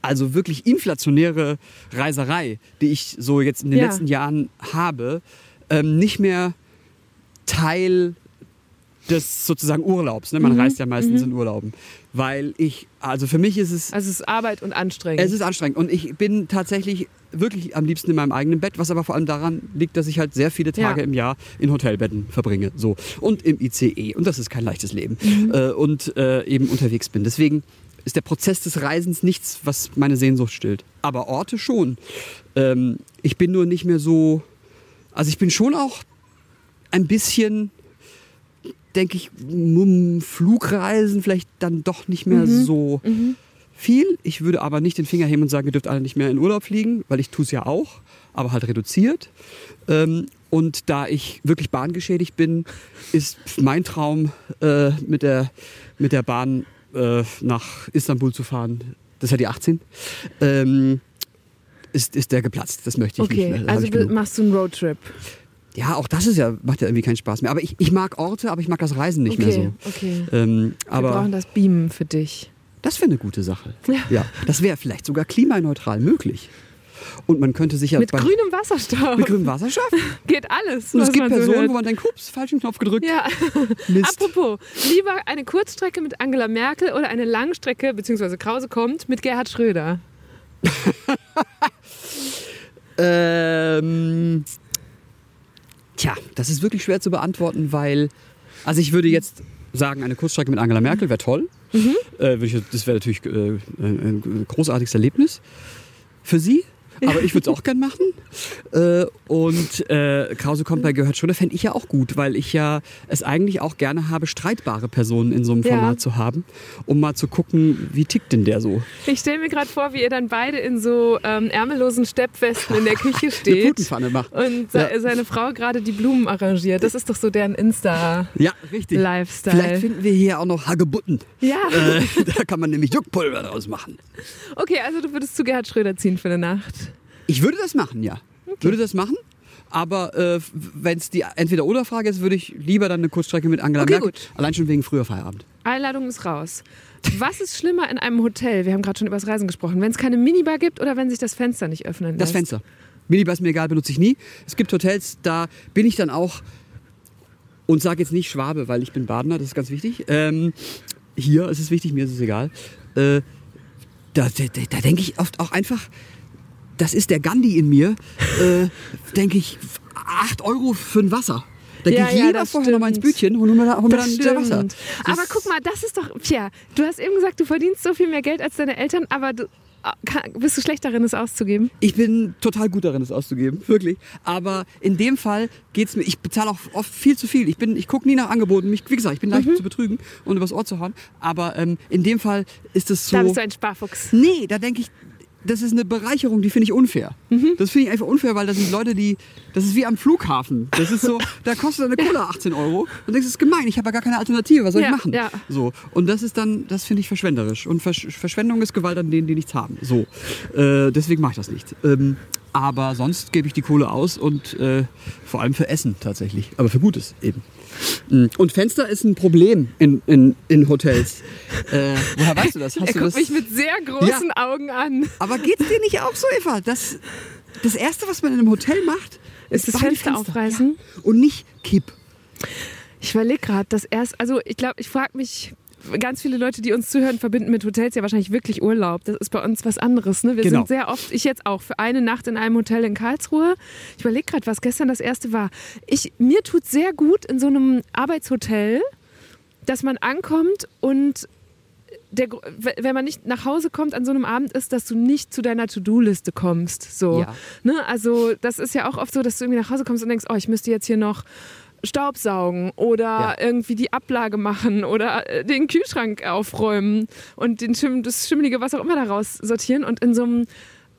also wirklich inflationäre Reiserei, die ich so jetzt in den Ja. letzten Jahren habe, ähm, nicht mehr Teil des sozusagen Urlaubs. Ne? Man Mhm. reist ja meistens in Urlauben. Weil ich, also für mich ist es, Also es ist Arbeit und anstrengend. es ist anstrengend. Und ich bin tatsächlich wirklich am liebsten in meinem eigenen Bett, was aber vor allem daran liegt, dass ich halt sehr viele Tage Ja. im Jahr in Hotelbetten verbringe. So. Und im I C E. Und das ist kein leichtes Leben. Mhm. Äh, und äh, eben unterwegs bin. Deswegen ist der Prozess des Reisens nichts, was meine Sehnsucht stillt. Aber Orte schon. Ähm, ich bin nur nicht mehr so... Also ich bin schon auch ein bisschen... denke ich, mm, Flugreisen vielleicht dann doch nicht mehr Mhm. so viel. Ich würde aber nicht den Finger heben und sagen, ihr dürft alle nicht mehr in Urlaub fliegen, weil ich tue es ja auch, aber halt reduziert. Ähm, und da ich wirklich bahngeschädigt bin, ist mein Traum, äh, mit, der, mit der Bahn äh, nach Istanbul zu fahren, das ist ja die achtzehn, ähm, ist, ist der geplatzt. Das möchte ich Okay, nicht mehr. Das also habe ich genug. machst du einen Roadtrip. Ja, auch das ist ja, macht ja irgendwie keinen Spaß mehr. Aber ich, ich mag Orte, aber ich mag das Reisen nicht Okay, mehr so. okay. Ähm, Wir aber brauchen das Beamen für dich. das wäre eine gute Sache. Ja. Ja, das wäre vielleicht sogar klimaneutral möglich. Und man könnte sich ja Mit bei, grünem Wasserstoff. mit grünem Wasserstoff. Geht alles. Und es was gibt man so Personen, hört. wo man denkt, ups, falschen Knopf gedrückt. Ja. Mist. Apropos, lieber eine Kurzstrecke mit Angela Merkel oder eine Langstrecke, beziehungsweise Krause kommt, mit Gerhard Schröder? Ähm, tja, das ist wirklich schwer zu beantworten, weil, also ich würde jetzt sagen, eine Kurzstrecke mit Angela Merkel wäre toll. Mhm. Äh, würde ich, das wäre natürlich äh, ein großartiges Erlebnis für sie. Aber ich würde es auch gern machen. Äh, und äh, Krause kommt bei Gerhard Schröder fände ich ja auch gut, weil ich ja es eigentlich auch gerne habe, streitbare Personen in so einem Ja. Format zu haben, um mal zu gucken, wie tickt denn der so. Ich stelle mir gerade vor, wie ihr dann beide in so ähm, ärmellosen Steppwesten in der Küche Eine steht Putenpfanne macht. und se Ja. seine Frau gerade die Blumen arrangiert. Das ist doch so deren Insta-Lifestyle. Ja, richtig. Vielleicht finden wir hier auch noch Hagebutten. Ja. Äh, da kann man nämlich Juckpulver draus machen. Okay, also du würdest zu Gerhard Schröder ziehen für eine Nacht. Ich würde das machen, ja. Würde das machen. Aber äh, wenn es die Entweder-Oder-Frage ist, würde ich lieber dann eine Kurzstrecke mit Angela Okay, Merkel. gut. Allein schon wegen früher Feierabend. Einladung ist raus. Was ist schlimmer in einem Hotel? Wir haben gerade schon über das Reisen gesprochen. Wenn es keine Minibar gibt oder wenn sich das Fenster nicht öffnen lässt? Das Fenster. Minibar ist mir egal, benutze ich nie. Es gibt Hotels, da bin ich dann auch, und sage jetzt nicht Schwabe, weil ich bin Badener, das ist ganz wichtig. Ähm, hier ist es wichtig, mir ist es egal. Äh, da da, da denke ich oft auch einfach, das ist der Gandhi in mir, äh, denke ich, acht Euro für ein Wasser. Da Ja, gehe ich ja, lieber das vorher noch mal ins stimmt. Bütchen und hol mir da, hol mir Das dann wieder Wasser. stimmt. Aber guck mal, das ist doch, Pierre, du hast eben gesagt, du verdienst so viel mehr Geld als deine Eltern, aber du kann, bist du schlecht darin, es auszugeben? Ich bin total gut darin, es auszugeben, wirklich. Aber in dem Fall geht's mir, ich bezahle auch oft viel zu viel. Ich, bin, ich gucke nie nach Angeboten. Mich, wie gesagt, ich bin leicht Mhm. zu betrügen und übers Ohr zu hauen. Aber ähm, in dem Fall ist es so... Da bist du ein Sparfuchs. Nee, da denke ich, das ist eine Bereicherung, die finde ich unfair. Mhm. Das finde ich einfach unfair, weil das sind Leute, die, das ist wie am Flughafen. Das ist so, da kostet eine Cola achtzehn Euro und denkst, das ist gemein, ich habe ja gar keine Alternative, was soll Ja, ich machen? ja. So. Und das ist dann, das finde ich verschwenderisch. Und Versch Verschwendung ist Gewalt an denen, die nichts haben. So. Äh, deswegen mache ich das nicht. Ähm, aber sonst gebe ich die Kohle aus und äh, vor allem für Essen tatsächlich. Aber für Gutes eben. Und Fenster ist ein Problem in, in, in Hotels. Äh, woher weißt du das? Hast Er du guckt das? mich mit sehr großen Augen an. Aber geht's dir nicht auch so, Eva? Das, das Erste, was man in einem Hotel macht, Ist das beide Fenster aufreißen? Ja. Und nicht Kipp. Ich überlege gerade, das erst, also ich glaube, ich frage mich, ganz viele Leute, die uns zuhören, verbinden mit Hotels ja wahrscheinlich wirklich Urlaub. Das ist bei uns was anderes. Ne? Wir Genau. sind sehr oft, ich jetzt auch, für eine Nacht in einem Hotel in Karlsruhe. Ich überlege gerade, was gestern das erste war. Ich, mir tut sehr gut in so einem Arbeitshotel, dass man ankommt und der, wenn man nicht nach Hause kommt an so einem Abend ist, dass du nicht zu deiner To-Do-Liste kommst. So. Ja. Ne? Also das ist ja auch oft so, dass du irgendwie nach Hause kommst und denkst, oh, ich müsste jetzt hier noch Staubsaugen oder Ja. irgendwie die Ablage machen oder äh, den Kühlschrank aufräumen und den Schimm, das Schimmelige, was auch immer daraus sortieren. Und in so einem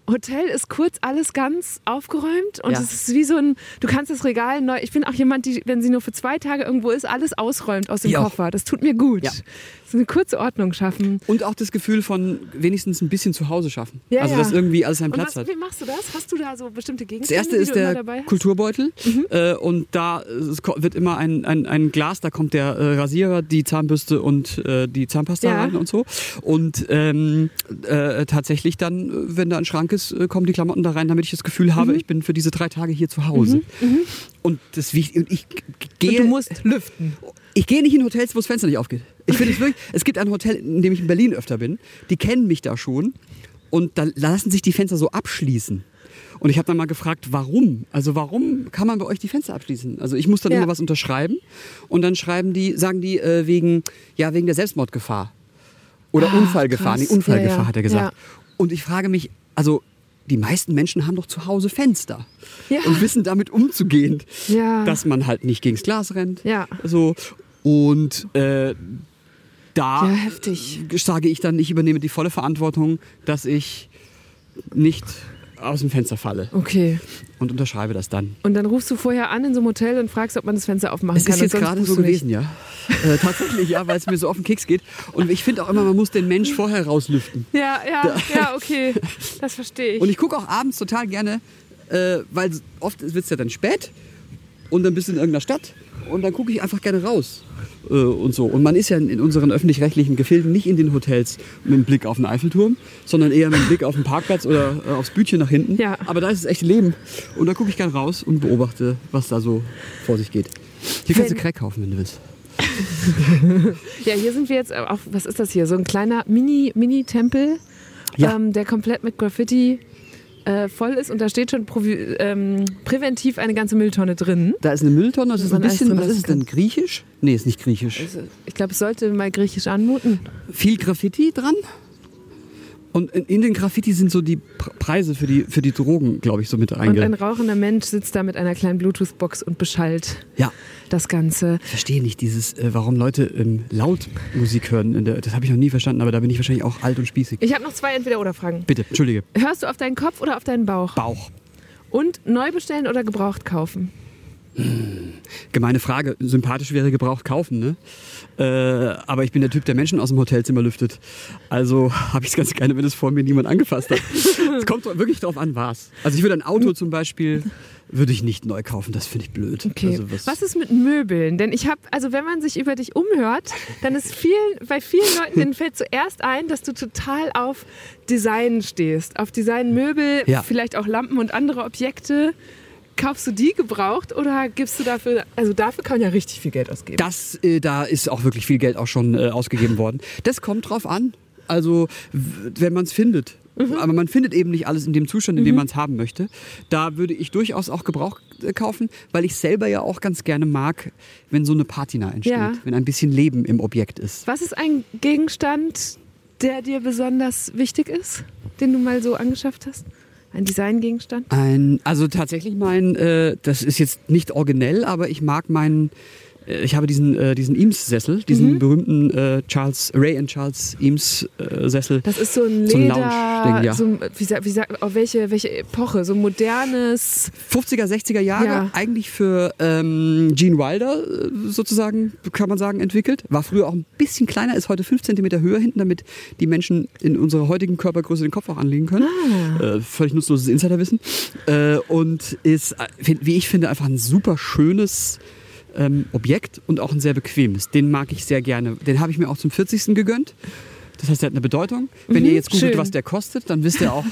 Hotel ist kurz alles ganz aufgeräumt und Ja. es ist wie so ein, du kannst das Regal neu, ich bin auch jemand, die, wenn sie nur für zwei Tage irgendwo ist, alles ausräumt aus dem Ich auch. Koffer. Das tut mir gut. Ja. So eine kurze Ordnung schaffen. Und auch das Gefühl von wenigstens ein bisschen zu Hause schaffen. Ja, also, ja. dass irgendwie alles seinen Und Platz was, hat. wie machst du das? Hast du da so bestimmte Das Gegenstände, erste die ist du immer der dabei hast? Kulturbeutel äh, und da äh, es ko- wird immer ein, ein, ein Glas, da kommt der äh, Rasierer, die Zahnbürste und äh, die Zahnpasta Ja. rein und so. Und ähm, äh, tatsächlich dann, äh, wenn da ein Schrank ist, äh, kommen die Klamotten da rein, damit ich das Gefühl habe, Mhm. ich bin für diese drei Tage hier zu Hause. Und das wichtig, und ich g- Und gehe, du musst lüften. ich gehe nicht in Hotels, wo das Fenster nicht aufgeht. Ich finde es wirklich, es gibt ein Hotel, in dem ich in Berlin öfter bin, die kennen mich da schon und da lassen sich die Fenster so abschließen. Und ich habe dann mal gefragt, warum? Also warum kann man bei euch die Fenster abschließen? Also ich muss dann Ja. immer was unterschreiben und dann schreiben die, sagen die äh, wegen, ja, wegen der Selbstmordgefahr oder Ah, Unfallgefahr. krass. Nee, Unfallgefahr Ja, ja. hat er gesagt. Ja. Und ich frage mich, also die meisten Menschen haben doch zu Hause Fenster Ja. und wissen damit umzugehen, Ja. dass man halt nicht gegens Glas rennt. Ja. So. Und äh, da Ja, heftig. sage ich dann, ich übernehme die volle Verantwortung, dass ich nicht aus dem Fenster falle Okay. und unterschreibe das dann. Und dann rufst du vorher an in so einem Hotel und fragst, ob man das Fenster aufmachen Es kann. ist und jetzt sonst gerade rufst so du nicht. gewesen, ja. Äh, tatsächlich, ja, weil es mir so auf den Keks geht. Und ich finde auch immer, man muss den Mensch vorher rauslüften. Ja, ja, ja, okay. Das verstehe ich. Und ich gucke auch abends total gerne, äh, weil oft wird es ja dann spät und dann bist du in irgendeiner Stadt und dann gucke ich einfach gerne raus. Äh, und so. Und man ist ja in, in unseren öffentlich-rechtlichen Gefilden nicht in den Hotels mit dem Blick auf den Eiffelturm, sondern eher mit dem Blick auf den Parkplatz oder äh, aufs Bütchen nach hinten. Ja. Aber da ist das echte Leben. Und da gucke ich gerne raus und beobachte, was da so vor sich geht. Hier kannst du Wenn- Crack kaufen, wenn du willst. Ja, hier sind wir jetzt auch, was ist das hier? So ein kleiner Mini, Mini-Tempel, Ja. ähm, der komplett mit Graffiti äh, voll ist und da steht schon provi- ähm, präventiv eine ganze Mülltonne drin. Da ist eine Mülltonne, das Da ist ist ein alles bisschen, drin, was was ist es du denn, griechisch? Nee, ist nicht griechisch. Also, ich glaube, es sollte mal griechisch anmuten. Viel Graffiti dran. Und in, in den Graffiti sind so die Pr- Preise für die, für die Drogen, glaube ich, so mit Und ein einge... rauchender Mensch sitzt da mit einer kleinen Bluetooth-Box und beschallt Ja, das Ganze. ich verstehe nicht dieses, äh, warum Leute ähm, laut Musik hören. In der, das habe ich noch nie verstanden, aber da bin ich wahrscheinlich auch alt und spießig. Ich habe noch zwei Entweder-Oder-Fragen. Bitte, entschuldige. Hörst du auf deinen Kopf oder auf deinen Bauch? Bauch. Und neu bestellen oder gebraucht kaufen? Gemeine Frage. Sympathisch wäre gebraucht kaufen, ne? Äh, aber ich bin der Typ, der Menschen aus dem Hotelzimmer lüftet. Also habe ich es ganz gerne, wenn es vor mir niemand angefasst hat. Es kommt doch wirklich drauf an, was. Also ich würde ein Auto zum Beispiel, würde ich nicht neu kaufen. Das finde ich blöd. Okay. Also was ist mit Möbeln? Denn ich habe, also wenn man sich über dich umhört, dann ist vielen, bei vielen Leuten denen fällt zuerst ein, dass du total auf Design stehst. Auf Designmöbel, Ja. vielleicht auch Lampen und andere Objekte. Kaufst du die gebraucht oder gibst du dafür, also dafür kann man ja richtig viel Geld ausgeben. Das, äh, da ist auch wirklich viel Geld auch schon äh, ausgegeben worden. Das kommt drauf an. Also, w- wenn man es findet. Aber man findet eben nicht alles in dem Zustand, in dem man es haben möchte. Da würde ich durchaus auch Gebrauch äh, kaufen, weil ich selber ja auch ganz gerne mag, wenn so eine Patina entsteht. Ja. Wenn ein bisschen Leben im Objekt ist. Was ist ein Gegenstand, der dir besonders wichtig ist, den du mal so angeschafft hast? Ein Designgegenstand? Ein, also tatsächlich mein, äh, das ist jetzt nicht originell, aber ich mag meinen, äh, ich habe diesen, äh, diesen Eames-Sessel, diesen Mhm. berühmten äh, Charles, Ray and Charles Eames-Sessel. Das ist so ein So ein Leder, Lounge-Ding, ja. so ein, wie, sa- wie, sa- auf welche, welche Epoche? So ein modernes. fünfziger, sechziger Jahre, Ja. eigentlich für ähm, Gene Wilder äh, sozusagen, kann man sagen, entwickelt. War früher auch ein bisschen kleiner, ist heute fünf Zentimeter höher hinten, damit die Menschen in unserer heutigen Körpergröße den Kopf auch anlegen können. Äh, völlig nutzloses Insiderwissen. Äh, und ist, äh, find, wie ich finde, einfach ein super schönes ähm, Objekt und auch ein sehr bequemes. Den mag ich sehr gerne. Den habe ich mir auch zum vierzigsten gegönnt. Das heißt, der hat eine Bedeutung. Wenn Mhm, ihr jetzt googelt, schön. was der kostet, dann wisst ihr auch,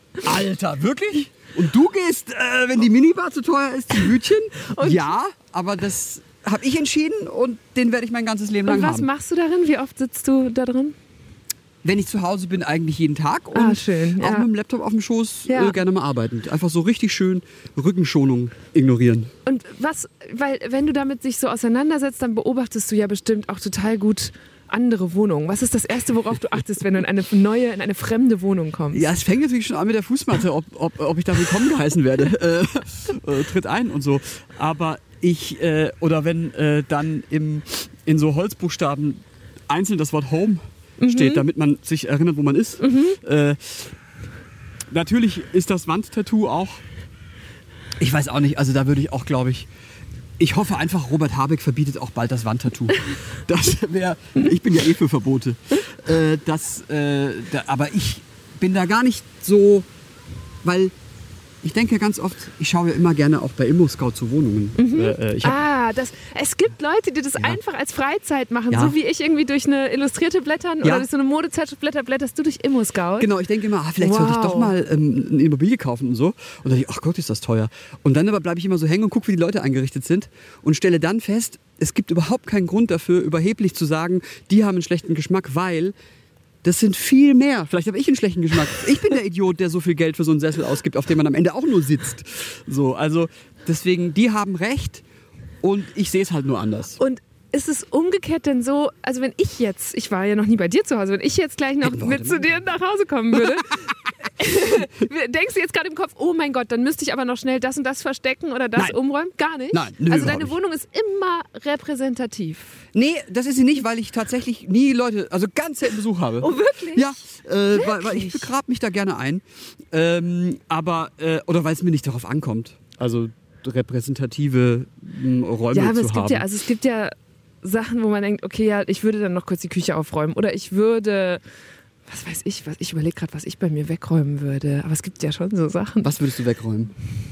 Alter, wirklich? Und du gehst, äh, wenn die Minibar zu teuer ist, zum Bütchen? Ja, aber das habe ich entschieden und den werde ich mein ganzes Leben lang Und was haben. machst du darin? Wie oft sitzt du da drin? Wenn ich zu Hause bin, eigentlich jeden Tag und Ah, schön, auch ja. mit dem Laptop auf dem Schoß Ja. äh, gerne mal arbeiten. Einfach so richtig schön Rückenschonung ignorieren. Und was, weil wenn du damit sich so auseinandersetzt, dann beobachtest du ja bestimmt auch total gut andere Wohnungen. Was ist das Erste, worauf du achtest, wenn du in eine neue, in eine fremde Wohnung kommst? Ja, es fängt natürlich schon an mit der Fußmatte, ob, ob, ob ich da willkommen geheißen werde. äh, äh, tritt ein und so. Aber ich, äh, oder wenn äh, dann im, in so Holzbuchstaben einzeln das Wort Home steht, damit man sich erinnert, wo man ist. Äh, natürlich ist das Wandtattoo auch, ich weiß auch nicht, also da würde ich auch, glaube ich, ich hoffe einfach, Robert Habeck verbietet auch bald das Wandtattoo. Das wäre, ich bin ja eh für Verbote. Äh, das, äh, da, aber ich bin da gar nicht so, weil ich denke ganz oft, ich schaue ja immer gerne auch bei ImmoScout zu Wohnungen. Mhm. Äh, ich hab, ah, das, es gibt Leute, die das Ja. einfach als Freizeit machen. Ja. So wie ich irgendwie durch eine Illustrierte blättern Ja. oder durch so eine Modezeitschrift blätter, blätterst du durch ImmoScout. Genau, ich denke immer, ah, vielleicht Wow. sollte ich doch mal ähm, eine Immobilie kaufen und so. Und dann denke ich, ach Gott, ist das teuer. Und dann aber bleibe ich immer so hängen und gucke, wie die Leute eingerichtet sind und stelle dann fest, es gibt überhaupt keinen Grund dafür, überheblich zu sagen, die haben einen schlechten Geschmack, weil das sind viel mehr. Vielleicht habe ich einen schlechten Geschmack. Ich bin der Idiot, der so viel Geld für so einen Sessel ausgibt, auf dem man am Ende auch nur sitzt. So, also deswegen, die haben recht und ich sehe es halt nur anders. Und ist es umgekehrt denn so, also wenn ich jetzt, ich war ja noch nie bei dir zu Hause, wenn ich jetzt gleich noch Hätten wir mit heute zu mal dir nach Hause kommen würde, denkst du jetzt gerade im Kopf, oh mein Gott, dann müsste ich aber noch schnell das und das verstecken oder das Nein. umräumen? Gar nicht? Nein, nö, also überhaupt deine nicht. Wohnung ist immer repräsentativ. Nee, das ist sie nicht, weil ich tatsächlich nie Leute, also ganz selten Besuch habe. Oh, wirklich? Ja, äh, weil, weil ich begrab mich da gerne ein. Ähm, aber, äh, oder weil es mir nicht darauf ankommt. Also repräsentative m, Räume Ja, aber zu es haben. gibt ja, also es gibt ja Sachen, wo man denkt, okay, ja, ich würde dann noch kurz die Küche aufräumen oder ich würde, was weiß ich, was, ich überlege gerade, was ich bei mir wegräumen würde. Aber es gibt ja schon so Sachen. Was würdest du wegräumen?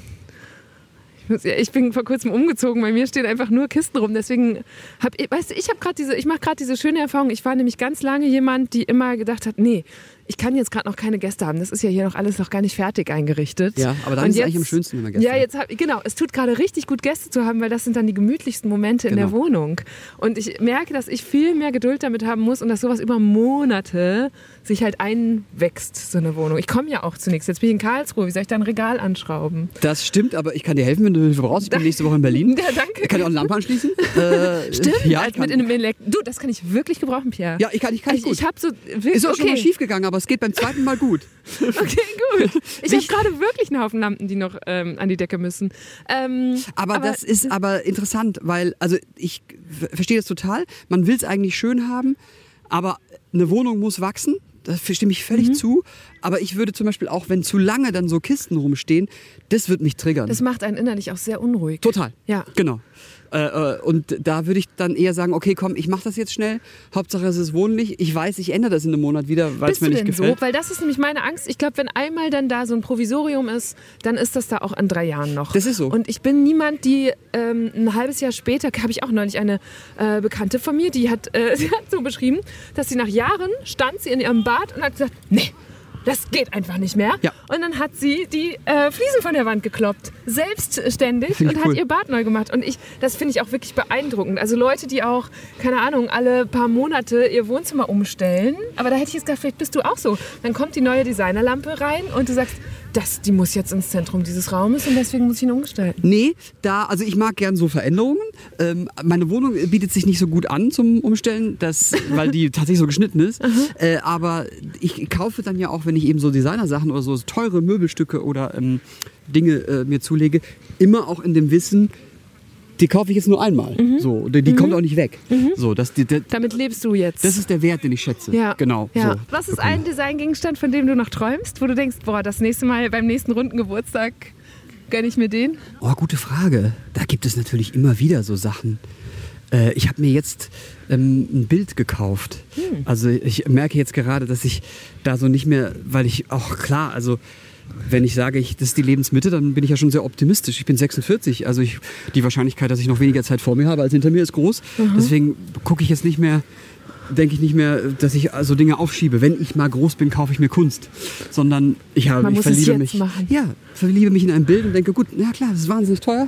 Ich bin vor kurzem umgezogen, bei mir stehen einfach nur Kisten rum. Deswegen habe ich, weißt du, ich habe gerade diese, ich mache gerade diese schöne Erfahrung. Ich war nämlich ganz lange jemand, die immer gedacht hat, nee, ich kann jetzt gerade noch keine Gäste haben. Das ist ja hier noch alles noch gar nicht fertig eingerichtet. Ja, aber dann Und ist es jetzt, eigentlich am schönsten, wenn man Gäste Ja, hat. jetzt hab, genau. Es tut gerade richtig gut, Gäste zu haben, weil das sind dann die gemütlichsten Momente in Genau. der Wohnung. Und ich merke, dass ich viel mehr Geduld damit haben muss und dass sowas über Monate sich halt einwächst, so eine Wohnung. Ich komme ja auch zunächst. Jetzt bin ich in Karlsruhe. Wie soll ich da ein Regal anschrauben? Das stimmt, aber ich kann dir helfen, wenn du Hilfe brauchst. Ich bin nächste Woche in Berlin. Ja, danke. Kann ich auch eine Lampe anschließen? Äh, Stimmt, ja, als ich kann, mit in einem Elekt- Du, das kann ich wirklich gebrauchen, Pierre. ja, ich kann, ich kann ich, gut. ich habe so wirklich, Ist auch schon okay. mal schief gegangen, aber es geht beim zweiten Mal gut. Okay, gut. Ich habe gerade wirklich einen Haufen Lampen, die noch ähm, an die Decke müssen. Ähm, Aber, das ist aber interessant, weil, also ich v- verstehe das total. Man will es eigentlich schön haben, aber eine Wohnung muss wachsen. Da stimme ich völlig Mhm. zu. Aber ich würde zum Beispiel auch, wenn zu lange dann so Kisten rumstehen, das wird mich triggern. das macht einen innerlich auch sehr unruhig. Total. Ja. Genau. Äh, äh, und da würde ich dann eher sagen, okay, komm, ich mache das jetzt schnell. Hauptsache es ist wohnlich. Ich weiß, ich ändere das in einem Monat wieder, weil es Bist mir du nicht denn gefällt. so? Weil das ist nämlich meine Angst. Ich glaube, wenn einmal dann da so ein Provisorium ist, dann ist das da auch in drei Jahren noch. Das ist so. Und ich bin niemand, die ähm, ein halbes Jahr später, habe ich auch neulich eine äh, Bekannte von mir, die hat, äh, sie hat so beschrieben, dass sie nach Jahren stand sie in ihrem Bad und hat gesagt, nee, das geht einfach nicht mehr. Ja. Und dann hat sie die äh, Fliesen von der Wand gekloppt, selbstständig, Find und ich hat cool. ihr Bad neu gemacht. Und ich, das finde ich auch wirklich beeindruckend. Also Leute, die auch, keine Ahnung, alle paar Monate ihr Wohnzimmer umstellen. Aber da hätte ich jetzt gedacht, vielleicht bist du auch so. Dann kommt die neue Designerlampe rein und du sagst, das, die muss jetzt ins Zentrum dieses Raumes und deswegen muss ich ihn umgestalten. Nee, da, also ich mag gern so Veränderungen. Ähm, meine Wohnung bietet sich nicht so gut an zum Umstellen, das, weil die tatsächlich so geschnitten ist. äh, aber ich kaufe dann ja auch, wenn ich eben so Designersachen oder so teure Möbelstücke oder ähm, Dinge äh, mir zulege, immer auch in dem Wissen, die kaufe ich jetzt nur einmal. So, die, die kommt auch nicht weg. So, das, die, die, Damit lebst du jetzt. das ist der Wert, den ich schätze. ja. Genau. Ja. So. Was ist ein Designgegenstand, von dem du noch träumst, wo du denkst, boah, das nächste Mal beim nächsten runden Geburtstag gönne ich mir den? Oh, gute Frage. Da gibt es natürlich immer wieder so Sachen. Äh, ich habe mir jetzt ähm, ein Bild gekauft. Hm. Also ich merke jetzt gerade, dass ich da so nicht mehr, weil ich auch klar, also wenn ich sage, ich, das ist die Lebensmitte, dann bin ich ja schon sehr optimistisch. Ich bin sechsundvierzig, also ich, die Wahrscheinlichkeit, dass ich noch weniger Zeit vor mir habe als hinter mir, ist groß. Deswegen gucke ich jetzt nicht mehr, denke ich nicht mehr, dass ich also Dinge aufschiebe. Wenn ich mal groß bin, kaufe ich mir Kunst. Sondern ich, habe, Man ich muss es verliebe jetzt mich. machen. Ja, verliebe mich in ein Bild und denke, gut, ja klar, das ist wahnsinnig teuer.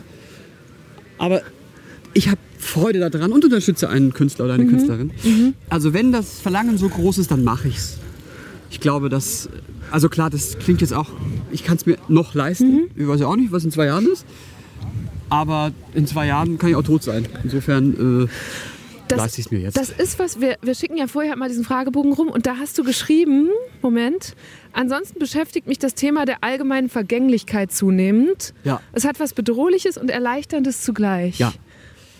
Aber ich habe Freude daran und unterstütze einen Künstler oder eine Künstlerin. Also wenn das Verlangen so groß ist, dann mache ich's. Ich glaube, dass, also klar, das klingt jetzt auch, ich kann es mir noch leisten. Ich weiß ja auch nicht, was in zwei Jahren ist. Aber in zwei Jahren kann ich auch tot sein. Insofern äh, leiste ich es mir jetzt. Das ist was, wir, wir schicken ja vorher mal diesen Fragebogen rum und da hast du geschrieben, Moment, ansonsten beschäftigt mich das Thema der allgemeinen Vergänglichkeit zunehmend. Ja. Es hat was Bedrohliches und Erleichterndes zugleich. Ja.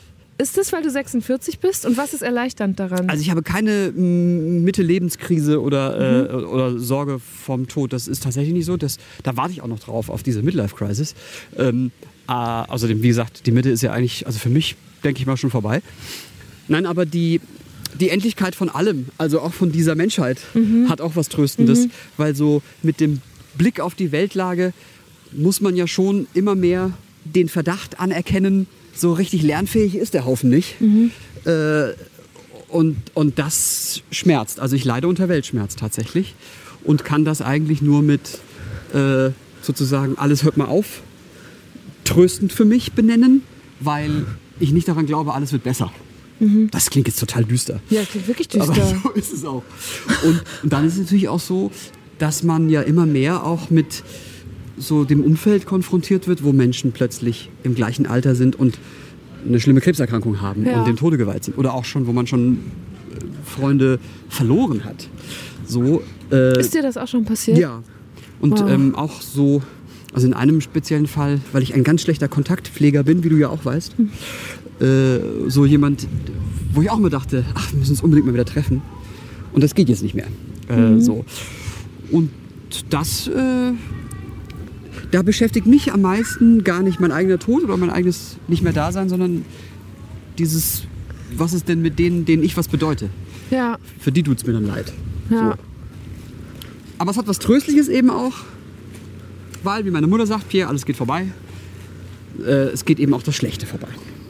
ist das, weil du sechsundvierzig bist? Und was ist erleichternd daran? Also ich habe keine m, Mitte-Lebenskrise oder, mhm. äh, oder Sorge vorm Tod. Das ist tatsächlich nicht so. Das, da warte ich auch noch drauf, auf diese Midlife-Crisis. Ähm, äh, außerdem, wie gesagt, die Mitte ist ja eigentlich, also für mich, denke ich mal, schon vorbei. Nein, aber die, die Endlichkeit von allem, also auch von dieser Menschheit, mhm. hat auch was Tröstendes. Mhm. Weil so mit dem Blick auf die Weltlage muss man ja schon immer mehr den Verdacht anerkennen, so richtig lernfähig ist der Haufen nicht. Mhm. Äh, und, und das schmerzt. Also ich leide unter Weltschmerz tatsächlich und kann das eigentlich nur mit äh, sozusagen alles hört mal auf, tröstend für mich benennen, weil ich nicht daran glaube, alles wird besser. Mhm. Das klingt jetzt total düster. Ja, klingt wirklich düster. Aber so ist es auch. Und, und dann ist es natürlich auch so, dass man ja immer mehr auch mit so dem Umfeld konfrontiert wird, wo Menschen plötzlich im gleichen Alter sind und eine schlimme Krebserkrankung haben ja. und dem Tode geweiht sind. Oder auch schon, wo man schon Freunde verloren hat. So, äh, ist dir das auch schon passiert? Ja. Und wow. ähm, auch so, also in einem speziellen Fall, weil ich ein ganz schlechter Kontaktpfleger bin, wie du ja auch weißt, hm. äh, so jemand, wo ich auch immer dachte, ach, wir müssen uns unbedingt mal wieder treffen. Und das geht jetzt nicht mehr. Äh, mhm. so. Und das, äh, da beschäftigt mich am meisten gar nicht mein eigener Tod oder mein eigenes nicht mehr Dasein, sondern dieses, was ist denn mit denen, denen ich was bedeute. Ja. Für die tut's mir dann leid. Ja. So. Aber es hat was Tröstliches eben auch, weil, wie meine Mutter sagt, Pierre, alles geht vorbei. Äh, es geht eben auch das Schlechte vorbei.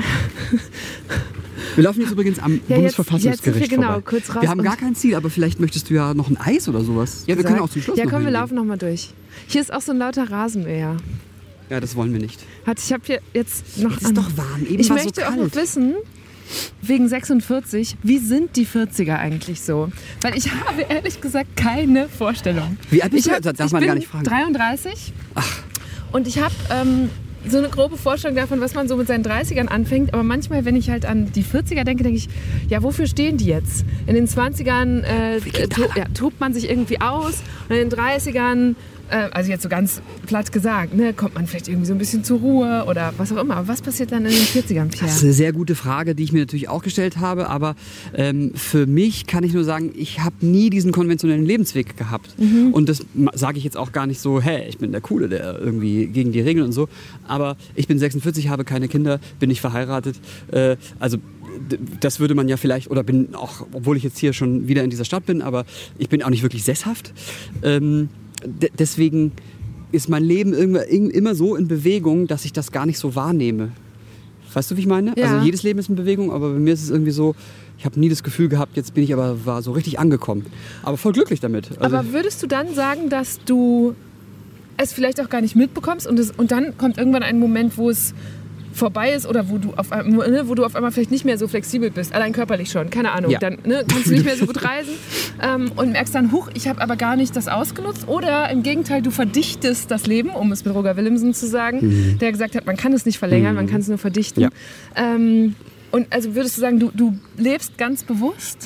Wir laufen jetzt übrigens am ja, Bundesverfassungsgericht jetzt, jetzt wir, genau, vorbei. Kurz raus wir haben gar kein Ziel, aber vielleicht möchtest du ja noch ein Eis oder sowas. Ja, wir können auch zum Schluss Ja, noch komm, wir hingehen. laufen noch mal durch. Hier ist auch so ein lauter Rasenmäher. Ja, das wollen wir nicht. Warte, ich habe hier jetzt noch... Es ist doch warm, eben Ich war möchte so auch kalt. noch wissen, wegen sechsundvierzig, wie sind die vierziger eigentlich so? Weil ich habe ehrlich gesagt keine Vorstellung. Wie alt bist ich du? hab, Das darf ich man bin gar nicht fragen. dreiunddreißig. Ach. Und ich habe ähm, so eine grobe Vorstellung davon, was man so mit seinen dreißigern anfängt. Aber manchmal, wenn ich halt an die vierziger denke, denke ich, ja, wofür stehen die jetzt? In den zwanzigern äh, to ja, tobt man sich irgendwie aus. Und in den dreißigern, äh, also jetzt so ganz platt gesagt, ne, kommt man vielleicht irgendwie so ein bisschen zur Ruhe oder was auch immer. Aber was passiert dann in den vierzigern, Pierre? Das ist eine sehr gute Frage, die ich mir natürlich auch gestellt habe. Aber ähm, für mich kann ich nur sagen, ich habe nie diesen konventionellen Lebensweg gehabt. Mhm. Und das sage ich jetzt auch gar nicht so, hey, ich bin der Coole, der irgendwie gegen die Regeln und so. Aber ich bin sechsundvierzig, habe keine Kinder, bin nicht verheiratet. Äh, also das würde man ja vielleicht, oder bin auch, obwohl ich jetzt hier schon wieder in dieser Stadt bin, aber ich bin auch nicht wirklich sesshaft. Ähm, d- deswegen ist mein Leben immer so in Bewegung, dass ich das gar nicht so wahrnehme. Weißt du, wie ich meine? Ja. Also jedes Leben ist in Bewegung, aber bei mir ist es irgendwie so, ich habe nie das Gefühl gehabt, jetzt bin ich aber war so richtig angekommen. Aber voll glücklich damit. Also aber würdest du dann sagen, dass du es vielleicht auch gar nicht mitbekommst und, es, und dann kommt irgendwann ein Moment, wo es vorbei ist oder wo du auf einmal, ne, wo du auf einmal vielleicht nicht mehr so flexibel bist, allein körperlich schon, keine Ahnung, Ja. dann ne, kannst du nicht mehr so gut reisen ähm, und merkst dann, huch, ich habe aber gar nicht das ausgenutzt, oder im Gegenteil, du verdichtest das Leben, um es mit Roger Willemsen zu sagen, Mhm. der gesagt hat, man kann es nicht verlängern, Mhm. man kann es nur verdichten. Ja. Ähm, und also würdest du sagen, du, du lebst ganz bewusst?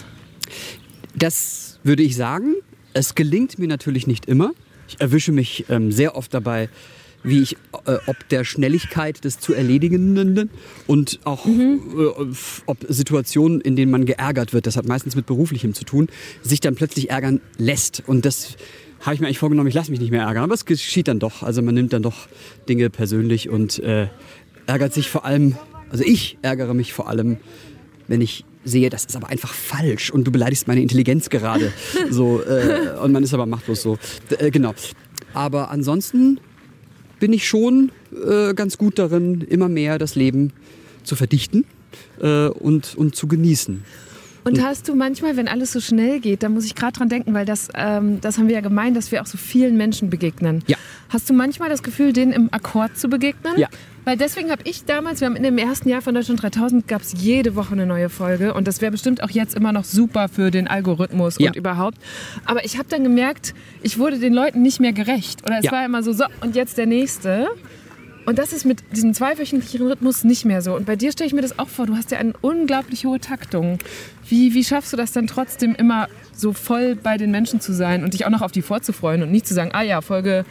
das würde ich sagen. Es gelingt mir natürlich nicht immer. Ich erwische mich ähm, sehr oft dabei, wie ich äh, ob der Schnelligkeit des zu Erledigenden und auch Mhm. äh, ob Situationen, in denen man geärgert wird, das hat meistens mit Beruflichem zu tun, sich dann plötzlich ärgern lässt. Und das habe ich mir eigentlich vorgenommen, ich lasse mich nicht mehr ärgern. Aber es geschieht dann doch. Also man nimmt dann doch Dinge persönlich und äh, ärgert sich vor allem, also ich ärgere mich vor allem, wenn ich sehe, das ist aber einfach falsch und du beleidigst meine Intelligenz gerade. So, äh, und man ist aber machtlos so. D äh, genau. Aber ansonsten bin ich schon äh, ganz gut darin, immer mehr das Leben zu verdichten äh, und, und zu genießen. Und hast du manchmal, wenn alles so schnell geht, da muss ich gerade dran denken, weil das, ähm, das haben wir ja gemeint, dass wir auch so vielen Menschen begegnen. Ja. Hast du manchmal das Gefühl, denen im Akkord zu begegnen? Ja. Weil deswegen habe ich damals, wir haben in dem ersten Jahr von Deutschland dreitausend, gab es jede Woche eine neue Folge. Und das wäre bestimmt auch jetzt immer noch super für den Algorithmus Ja. und überhaupt. Aber ich habe dann gemerkt, ich wurde den Leuten nicht mehr gerecht. Oder es Ja. war immer so, so, und jetzt der Nächste. Und das ist mit diesem zweiwöchentlichen Rhythmus nicht mehr so. Und bei dir stelle ich mir das auch vor, du hast ja eine unglaublich hohe Taktung. Wie, wie schaffst du das dann trotzdem immer so voll bei den Menschen zu sein und dich auch noch auf die vorzufreuen und nicht zu sagen, ah ja, Folge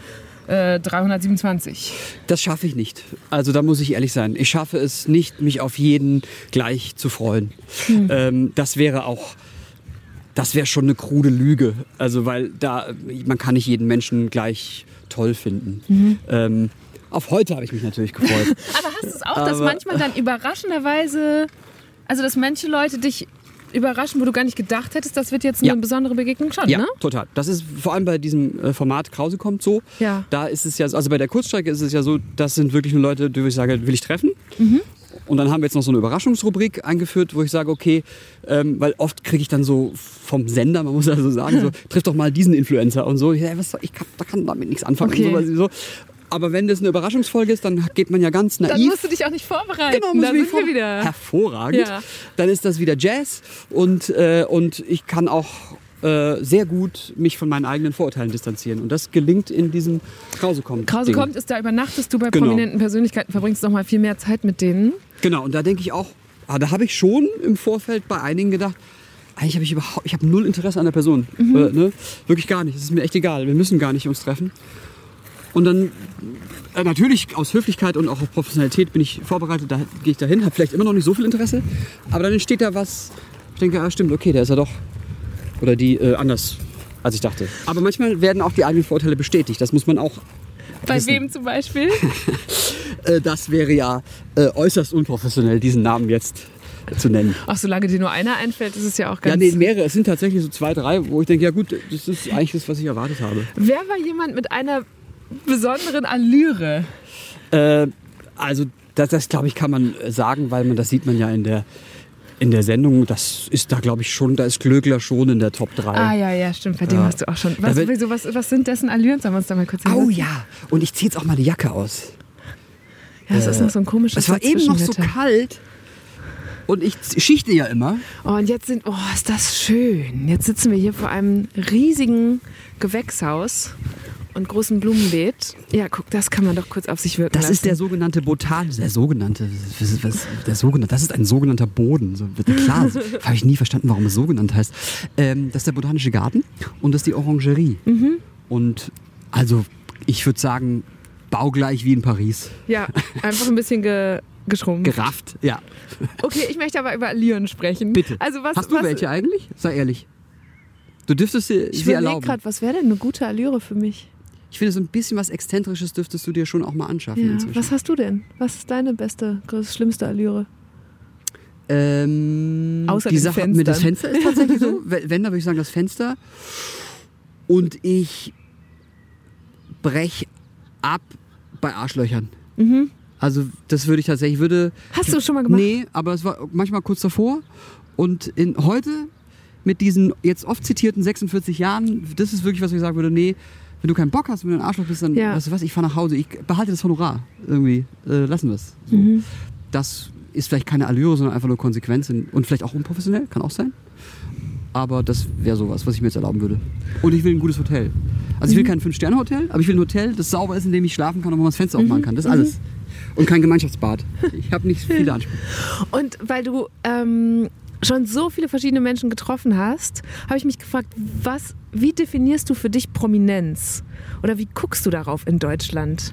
äh, dreihundertsiebenundzwanzig. Das schaffe ich nicht. Also da muss ich ehrlich sein. Ich schaffe es nicht, mich auf jeden gleich zu freuen. Hm. Ähm, das wäre auch, das wäre schon eine krude Lüge. Also weil da, man kann nicht jeden Menschen gleich toll finden. Mhm. Ähm, auf heute habe ich mich natürlich gefreut. Aber hast du es auch, dass Aber, manchmal dann überraschenderweise, also dass manche Leute dich überraschen, wo du gar nicht gedacht hättest, das wird jetzt eine ja. besondere Begegnung schon, ja, ne? Total. Das ist vor allem bei diesem äh, Format Krause kommt so. Ja. Da ist es ja, also bei der Kurzstrecke ist es ja so, das sind wirklich nur Leute, die ich sage, will ich treffen. Mhm. Und dann haben wir jetzt noch so eine Überraschungsrubrik eingeführt, wo ich sage, okay, ähm, weil oft kriege ich dann so vom Sender, man muss ja so sagen, so, triff doch mal diesen Influencer und so. Ja, was soll, ich kann, da kann damit nichts anfangen. Okay. Und so, so. Aber wenn das eine Überraschungsfolge ist, dann geht man ja ganz naiv. Dann musst du dich auch nicht vorbereiten. Genau, muss da ich sind vor- wir wieder. Hervorragend. Ja. Dann ist das wieder Jazz und, äh, und ich kann auch äh, sehr gut mich von meinen eigenen Vorurteilen distanzieren. Und das gelingt in diesem Krause kommt. Krause Ding. kommt, ist da übernachtest du bei Genau. prominenten Persönlichkeiten, verbringst noch mal viel mehr Zeit mit denen. Genau, und da denke ich auch, ah, da habe ich schon im Vorfeld bei einigen gedacht, eigentlich habe ich überhaupt, ich habe null Interesse an der Person. Mhm. Äh, ne? Wirklich gar nicht. Es ist mir echt egal. Wir müssen gar nicht uns treffen. Und dann, äh, natürlich aus Höflichkeit und auch auf Professionalität bin ich vorbereitet, da gehe ich dahin, habe vielleicht immer noch nicht so viel Interesse, aber dann entsteht da was, ich denke, ah, stimmt, okay, der ist ja doch, oder die äh, anders, als ich dachte. Aber manchmal werden auch die eigenen Vorteile bestätigt, das muss man auch Bei wissen. wem zum Beispiel? Äh, das wäre ja äh, äußerst unprofessionell, diesen Namen jetzt äh, zu nennen. Ach, solange dir nur einer einfällt, ist es ja auch Ja, ganz... nee, mehrere, es sind tatsächlich so zwei, drei, wo ich denke, ja gut, das ist eigentlich das, was ich erwartet habe. Wer war jemand mit einer besonderen Allüre? Äh, also das, das glaube ich, kann man sagen, weil man das sieht man ja in der, in der Sendung. Das ist da, glaube ich, schon, da ist Glöckler schon in der Top drei. Ah ja, ja, stimmt, bei dem Ja. hast du auch schon. Was, Da wird- wieso, was, was sind dessen Allüren? Sollen wir uns da mal kurz Oh hinsetzen? ja, und ich ziehe jetzt auch mal die Jacke aus. Ja, es ist noch so ein komisches Es war eben noch so Dazwischenwetter. kalt und ich schichte ja immer. Oh, und jetzt sind, oh, ist das schön. Jetzt sitzen wir hier vor einem riesigen Gewächshaus und großen Blumenbeet. Ja, guck, das kann man doch kurz auf sich wirken Das lassen. ist der sogenannte Botan, der sogenannte, was, was, der sogenannte, das ist ein sogenannter Boden. So, klar, habe ich nie verstanden, warum es so genannt heißt. Ähm, das ist der botanische Garten und das ist die Orangerie. Mhm. Und also, ich würde sagen, baugleich wie in Paris. Ja, einfach ein bisschen ge, geschrumpft. Gerafft, ja. Okay, ich möchte aber über Allüren sprechen. Bitte. Also was, Hast du was, welche eigentlich? Sei ehrlich. Du dürftest sie, Ich sie überlege erlauben. gerade, was wäre denn eine gute Allüre für mich? Ich finde, so ein bisschen was Exzentrisches dürftest du dir schon auch mal anschaffen Ja, inzwischen. was hast du denn? Was ist deine beste, größte, schlimmste Allüre? Ähm, Außer die den Sache mit das Fenstern. Fenster ist tatsächlich so. Wenn, dann würde ich sagen das Fenster. Und ich brech ab bei Arschlöchern. Mhm. Also das würde ich tatsächlich, würde... Hast du schon mal gemacht? Nee, aber es war manchmal kurz davor. Und in, heute mit diesen jetzt oft zitierten sechsundvierzig Jahren, das ist wirklich, was ich sagen würde, nee, wenn du keinen Bock hast, wenn du ein Arschloch bist, dann, Ja. weißt du was, ich fahre nach Hause, ich behalte das Honorar irgendwie, äh, lassen wir es. So. Mhm. Das ist vielleicht keine Allüre, sondern einfach nur Konsequenz und vielleicht auch unprofessionell, kann auch sein. Aber das wäre sowas, was ich mir jetzt erlauben würde. Und ich will ein gutes Hotel. Also ich will kein Fünf-Sterne-Hotel, aber ich will ein Hotel, das sauber ist, in dem ich schlafen kann und wo man das Fenster aufmachen kann. Das ist alles. Und kein Gemeinschaftsbad. Ich habe nicht viele Ansprüche. Und weil du ähm, schon so viele verschiedene Menschen getroffen hast, habe ich mich gefragt, was, wie definierst du für dich Prominenz? Oder wie guckst du darauf in Deutschland?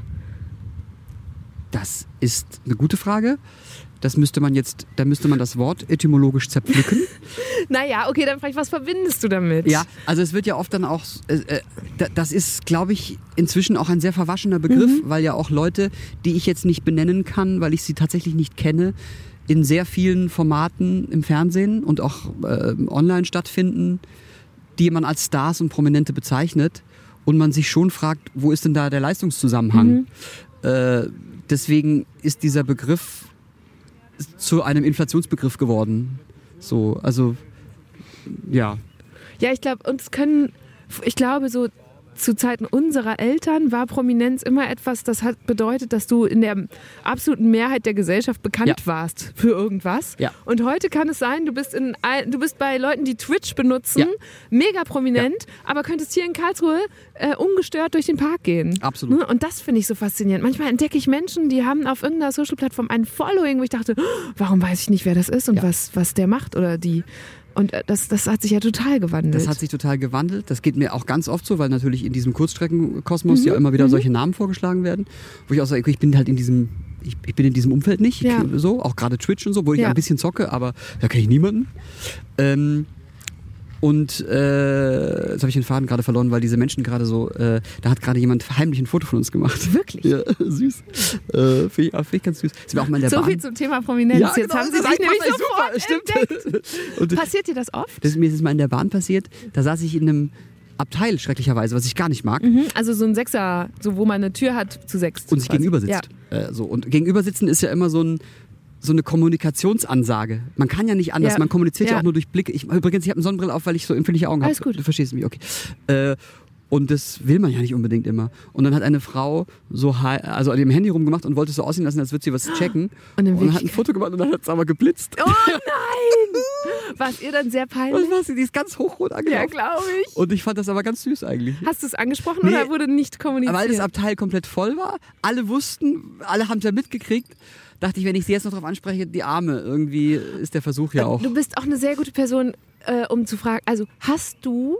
Das ist eine gute Frage. Das müsste man jetzt, da müsste man das Wort etymologisch zerpflücken. Naja, okay, dann frage ich, was verbindest du damit? Ja, also es wird ja oft dann auch, äh, äh, da- das ist, glaube ich, inzwischen auch ein sehr verwaschener Begriff, weil ja auch Leute, die ich jetzt nicht benennen kann, weil ich sie tatsächlich nicht kenne, in sehr vielen Formaten im Fernsehen und auch äh, online stattfinden, die man als Stars und Prominente bezeichnet und man sich schon fragt, wo ist denn da der Leistungszusammenhang? Äh, deswegen ist dieser Begriff zu einem Inflationsbegriff geworden. So, also ja. Ja, ich glaube, uns können, ich glaube, so zu Zeiten unserer Eltern war Prominenz immer etwas, das hat bedeutet, dass du in der absoluten Mehrheit der Gesellschaft bekannt Ja. warst für irgendwas. Ja. Und heute kann es sein, du bist, in, ein- du bist bei Leuten, die Twitch benutzen, Ja. mega prominent, aber könntest hier in Karlsruhe äh, ungestört durch den Park gehen. Absolut. Ne? Und das finde ich so faszinierend. Manchmal entdecke ich Menschen, die haben auf irgendeiner Social-Plattform ein Following, wo ich dachte, oh, warum weiß ich nicht, wer das ist und Ja. was, was der macht oder die. Und das, das hat sich ja total gewandelt. Das hat sich total gewandelt. Das geht mir auch ganz oft so, weil natürlich in diesem Kurzstreckenkosmos mhm. ja immer wieder mhm. solche Namen vorgeschlagen werden. Wo ich auch sage, ich bin halt in diesem, ich, ich bin in diesem Umfeld nicht. Ja. So, auch gerade Twitch und so, wo ich ja. ein bisschen zocke, aber da kenne ich niemanden. Ähm, Und äh, jetzt habe ich den Faden gerade verloren, weil diese Menschen gerade so, äh, da hat gerade jemand heimlich ein Foto von uns gemacht. Wirklich? Ja, süß. Äh, Finde ich, find ich ganz süß. Sind wir auch mal in der so Bahn. viel zum Thema Prominenz. Ja, Jetzt genau, haben Sie das sich nämlich passt sofort super, stimmt. Und Passiert dir das oft? das, mir ist es mal in der Bahn passiert, da saß ich in einem Abteil, schrecklicherweise, was ich gar nicht mag. Mhm, also so ein Sechser, so wo man eine Tür hat zu sechs. Und sich quasi. gegenüber sitzt. Ja. Äh, so. Und gegenüber sitzen ist ja immer so ein so eine Kommunikationsansage. Man kann ja nicht anders, Ja. man kommuniziert ja. Ja. auch nur durch Blicke. Ich, übrigens, ich habe eine Sonnenbrille auf, weil ich so empfindliche Augen habe. Alles gut. Du verstehst mich, okay. Äh, und das will man ja nicht unbedingt immer. Und dann hat eine Frau so hi- also an dem Handy rumgemacht und wollte es so aussehen lassen, als würde sie was checken. Und in und hat ein Wirklichkeit- Foto gemacht und dann hat es aber geblitzt. Oh nein! War es ihr dann sehr peinlich? Was war sie? Die ist ganz hochrot Ja, angelaufen. glaube ich. Und ich fand das aber ganz süß eigentlich. Hast du es angesprochen Nee, oder wurde nicht kommuniziert? Weil das Abteil komplett voll war. Alle wussten, alle haben es ja mitgekriegt. Dachte ich, wenn ich sie jetzt noch drauf anspreche, die Arme, irgendwie ist der Versuch ja auch. Du bist auch eine sehr gute Person, äh, um zu fragen. Also hast du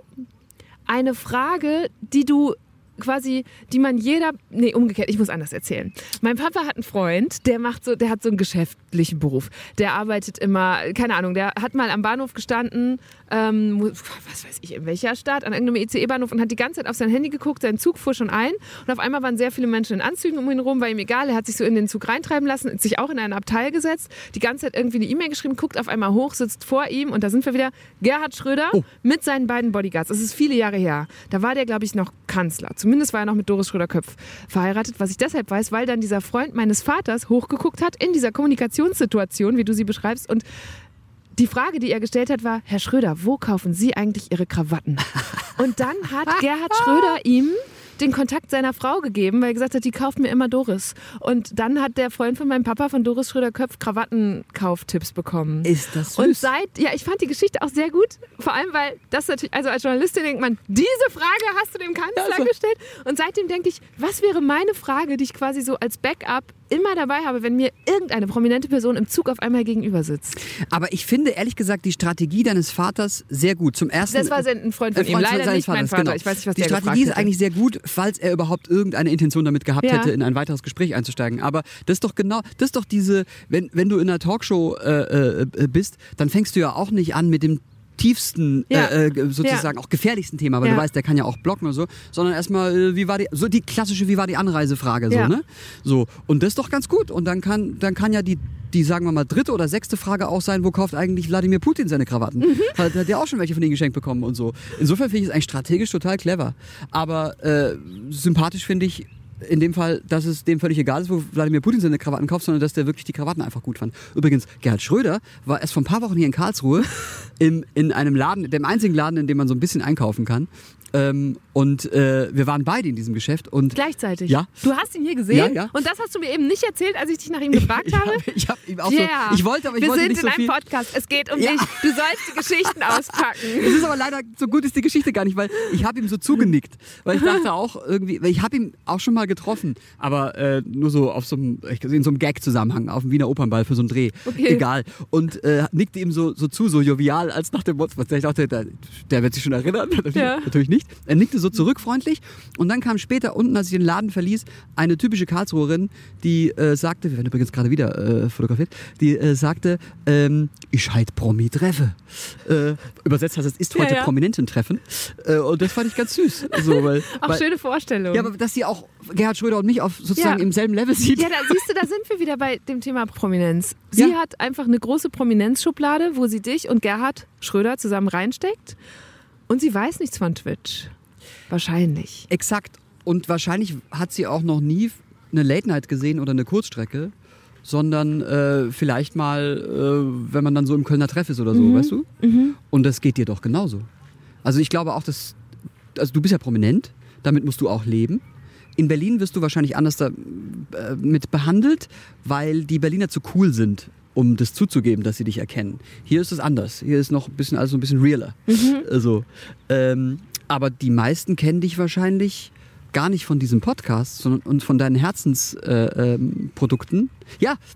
eine Frage, die du quasi, die man jeder, nee, umgekehrt, ich muss anders erzählen. Mein Papa hat einen Freund, der macht so, der hat so einen geschäftlichen Beruf. Der arbeitet immer, keine Ahnung, der hat mal am Bahnhof gestanden, ähm, was weiß ich, in welcher Stadt, an irgendeinem I C E-Bahnhof und hat die ganze Zeit auf sein Handy geguckt, sein Zug fuhr schon ein und auf einmal waren sehr viele Menschen in Anzügen um ihn rum, war ihm egal, er hat sich so in den Zug reintreiben lassen, sich auch in ein Abteil gesetzt, die ganze Zeit irgendwie eine E-Mail geschrieben, guckt auf einmal hoch, sitzt vor ihm und da sind wir wieder, Gerhard Schröder Oh. mit seinen beiden Bodyguards. Das ist viele Jahre her. Da war der, glaube ich, noch Kanzler. Zumindest war er noch mit Doris Schröder-Köpf verheiratet, was ich deshalb weiß, weil dann dieser Freund meines Vaters hochgeguckt hat in dieser Kommunikationssituation, wie du sie beschreibst, und die Frage, die er gestellt hat, war: Herr Schröder, wo kaufen Sie eigentlich Ihre Krawatten? Und dann hat Gerhard Schröder ihm den Kontakt seiner Frau gegeben, weil er gesagt hat, die kauft mir immer Doris. Und dann hat der Freund von meinem Papa von Doris Schröder-Köpf Krawattenkauftipps bekommen. Ist das süß? Und seit, ja, ich fand die Geschichte auch sehr gut. Vor allem, weil das natürlich, also als Journalistin denkt man, diese Frage hast du dem Kanzler Ja, also- gestellt. Und seitdem denke ich, was wäre meine Frage, die ich quasi so als Backup immer dabei habe, wenn mir irgendeine prominente Person im Zug auf einmal gegenüber sitzt. Aber ich finde ehrlich gesagt die Strategie deines Vaters sehr gut. Zum ersten, Das war ein Freund von Äh, ihm, leider seines nicht mein Vaters, Vater. genau. Ich weiß nicht, was die der Strategie gefragt ist hätte. eigentlich sehr gut, falls er überhaupt irgendeine Intention damit gehabt Ja. hätte, in ein weiteres Gespräch einzusteigen. Aber das ist doch genau, das ist doch diese, wenn, wenn du in einer Talkshow äh, äh, bist, dann fängst du ja auch nicht an mit dem tiefsten, Ja. äh, äh, sozusagen auch gefährlichsten Thema, weil Ja. du weißt, der kann ja auch blocken oder so, sondern erstmal, äh, wie war die, so die klassische, wie war die Anreisefrage, so, Ja. ne? So. Und das ist doch ganz gut. Und dann kann, dann kann ja die, die, sagen wir mal, dritte oder sechste Frage auch sein, wo kauft eigentlich Wladimir Putin seine Krawatten? Mhm. Hat, hat der auch schon welche von denen geschenkt bekommen und so. Insofern finde ich es eigentlich strategisch total clever. Aber äh, sympathisch finde ich in dem Fall, dass es dem völlig egal ist, wo Wladimir Putin seine Krawatten kauft, sondern dass der wirklich die Krawatten einfach gut fand. Übrigens, Gerhard Schröder war erst vor ein paar Wochen hier in Karlsruhe im, in einem Laden, dem einzigen Laden, in dem man so ein bisschen einkaufen kann. Ähm, und äh, wir waren beide in diesem Geschäft. Und Gleichzeitig. Ja. Du hast ihn hier gesehen Ja, ja. und das hast du mir eben nicht erzählt, als ich dich nach ihm gefragt ich habe. habe ich hab ihm auch Yeah. so, ich wollte, aber ich Wir wollte sind nicht in so einem viel. Podcast. Es geht um Ja. dich. Du sollst die Geschichten auspacken. Es ist aber leider, so gut ist die Geschichte gar nicht, weil ich habe ihm so zugenickt. Weil ich dachte auch irgendwie, weil ich habe ihn auch schon mal getroffen, aber äh, nur so auf so einem, in so einem Gag-Zusammenhang, auf dem Wiener Opernball für so einen Dreh. Okay. Egal. Und äh, nickte ihm so, so zu, so jovial, als nach dem Motto, ich dachte, der, der wird sich schon erinnern. Ja. Natürlich nicht. Er nickte so zurück, freundlich. Und dann kam später unten, als ich den Laden verließ, eine typische Karlsruherin, die äh, sagte, wir werden übrigens gerade wieder äh, fotografiert, die äh, sagte, ähm, ich heit Promi treffe. Äh, übersetzt heißt es, ist heute Ja, ja. Prominenten-Treffen. Äh, und das fand ich ganz süß. So, weil, Auch weil, schöne Vorstellung. Ja, aber dass sie auch Gerhard Schröder und mich auf sozusagen Ja. im selben Level sieht. Ja, da siehst du, da sind wir wieder bei dem Thema Prominenz. Sie Ja. hat einfach eine große Prominenzschublade, wo sie dich und Gerhard Schröder zusammen reinsteckt. Und sie weiß nichts von Twitch. Wahrscheinlich. Exakt. Und wahrscheinlich hat sie auch noch nie eine Late Night gesehen oder eine Kurzstrecke, sondern äh, vielleicht mal, äh, wenn man dann so im Kölner Treff ist oder so, Mhm. weißt du? Und das geht dir doch genauso. Also ich glaube auch, dass, also du bist ja prominent, damit musst du auch leben. In Berlin wirst du wahrscheinlich anders da, äh, mit behandelt, weil die Berliner zu cool sind, um das zuzugeben, dass sie dich erkennen. Hier ist es anders. Hier ist noch ein bisschen, also ein bisschen realer. Also, ähm, aber die meisten kennen dich wahrscheinlich gar nicht von diesem Podcast, sondern und von deinen Herzensprodukten. Äh, ähm, Produkten. Ja,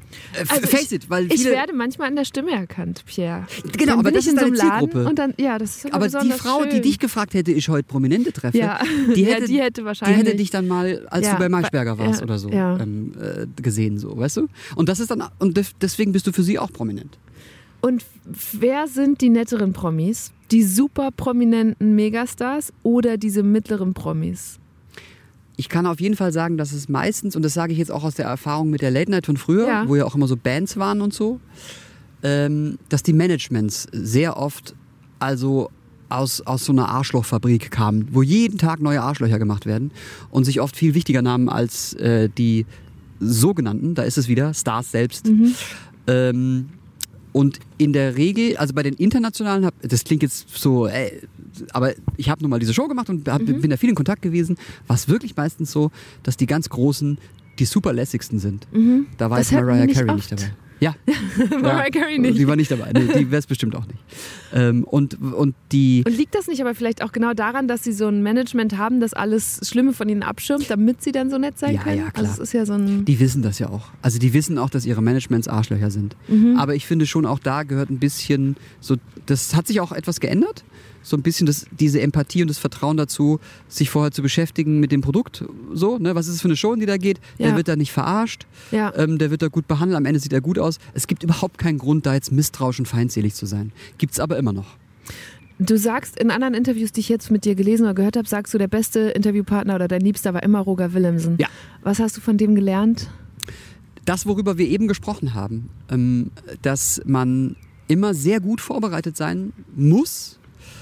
Also face ich, it, weil ich viele, werde manchmal an der Stimme erkannt, Pierre. Genau, Dann aber bin das ich ist in so deine einem Laden Zielgruppe. und dann, ja, das ist immer aber die besonders Frau, schön. die dich gefragt hätte, ich heute Prominente treffe, Ja. die, Ja, hätte, die hätte wahrscheinlich- die hätte dich dann mal, als Ja, du bei Maischberger warst ja, oder so, ja. ähm, äh, gesehen, so, weißt du? Und das ist dann, und def- deswegen bist du für sie auch prominent. Und wer sind die netteren Promis? Die super prominenten Megastars oder diese mittleren Promis? Ich kann auf jeden Fall sagen, dass es meistens, und das sage ich jetzt auch aus der Erfahrung mit der Late Night von früher, Ja. wo ja auch immer so Bands waren und so, ähm, dass die Managements sehr oft also aus, aus so einer Arschlochfabrik kamen, wo jeden Tag neue Arschlöcher gemacht werden und sich oft viel wichtiger nahmen als äh, die sogenannten, da ist es wieder, Stars selbst. Mhm. Ähm, und in der Regel, also bei den internationalen, hab, das klingt jetzt so, äh, aber ich habe nun mal diese Show gemacht und hab, Mhm. bin da viel in Kontakt gewesen, war es wirklich meistens so, dass die ganz Großen die super lässigsten sind. Mhm. Da war Das jetzt hört man Mariah nicht Carey oft. nicht dabei. Ja. Mariah Carey nicht. Die war nicht dabei. Nee, die wäre es bestimmt auch nicht. Ähm, und, und die... Und liegt das nicht aber vielleicht auch genau daran, dass sie so ein Management haben, das alles Schlimme von ihnen abschirmt, damit sie dann so nett sein Ja, können? ja, klar. Also es ist ja so ein... Die wissen das ja auch. Also die wissen auch, dass ihre Managements Arschlöcher sind. Mhm. Aber ich finde schon, auch da gehört ein bisschen so, das hat sich auch etwas geändert. So ein bisschen das, diese Empathie und das Vertrauen dazu, sich vorher zu beschäftigen mit dem Produkt. So, ne? Was ist es für eine Show, in die da geht? Der Ja. wird da nicht verarscht. Ja. Ähm, der wird da gut behandelt. Am Ende sieht er gut aus. Es gibt überhaupt keinen Grund, da jetzt misstrauisch und feindselig zu sein. Gibt's aber immer noch. Du sagst in anderen Interviews, die ich jetzt mit dir gelesen oder gehört habe, sagst du, der beste Interviewpartner oder dein Liebster war immer Roger Willemsen. Ja. Was hast du von dem gelernt? Das, worüber wir eben gesprochen haben, ähm, dass man immer sehr gut vorbereitet sein muss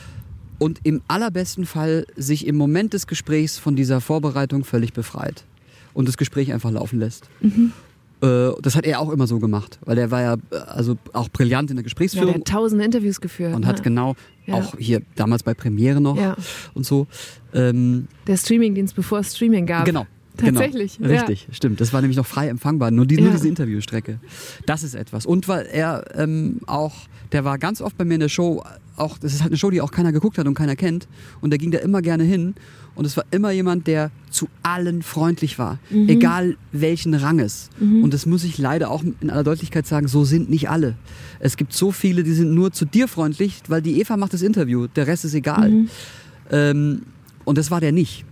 und im allerbesten Fall sich im Moment des Gesprächs von dieser Vorbereitung völlig befreit und das Gespräch einfach laufen lässt. Mhm. Äh, das hat er auch immer so gemacht, weil er war ja äh, also auch brillant in der Ja, Gesprächsführung der hat tausende Interviews geführt. und ne? hat genau, Ja. auch hier damals bei Premiere noch Ja. und so. Ähm, Der Streamingdienst, bevor es Streaming gab. Genau. Tatsächlich. Genau. Richtig, stimmt. Das war nämlich noch frei empfangbar. Nur, die, Ja. nur diese Interviewstrecke. Das ist etwas. Und weil er ähm, auch, der war ganz oft bei mir in der Show, auch, das ist halt eine Show, die auch keiner geguckt hat und keiner kennt. Und der ging da immer gerne hin. Und es war immer jemand, der zu allen freundlich war. Mhm. Egal welchen Ranges. Mhm. Und das muss ich leider auch in aller Deutlichkeit sagen, so sind nicht alle. Es gibt so viele, die sind nur zu dir freundlich, weil die Eva macht das Interview. Der Rest ist egal. Mhm. Ähm, und das war der nicht.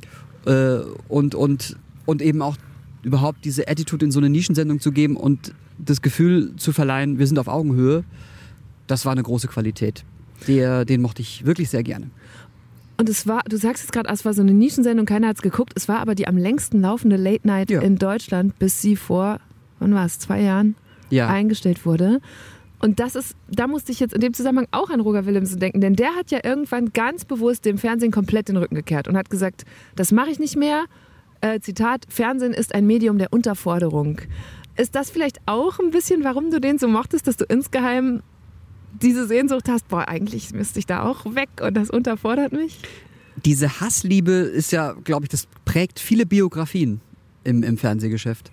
Äh, und, und, und eben auch überhaupt diese Attitude in so eine Nischensendung zu geben und das Gefühl zu verleihen, wir sind auf Augenhöhe, das war eine große Qualität. Der, den mochte ich wirklich sehr gerne. Und es war, du sagst jetzt gerade, es war so eine Nischensendung, keiner hat es geguckt. Es war aber die am längsten laufende Late Night Ja. in Deutschland, bis sie vor, wann war es, zwei Jahren Ja. eingestellt wurde. Und das ist, da musste ich jetzt in dem Zusammenhang auch an Roger Willemsen denken, denn der hat ja irgendwann ganz bewusst dem Fernsehen komplett den Rücken gekehrt und hat gesagt, das mache ich nicht mehr. Äh, Zitat, Fernsehen ist ein Medium der Unterforderung. Ist das vielleicht auch ein bisschen, warum du den so mochtest, dass du insgeheim diese Sehnsucht hast, boah, eigentlich müsste ich da auch weg und das unterfordert mich? Diese Hassliebe ist ja, glaube ich, das prägt viele Biografien im, im Fernsehgeschäft.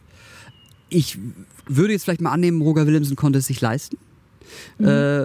Ich würde jetzt vielleicht mal annehmen, Roger Willemsen konnte es sich leisten. Mhm. Äh,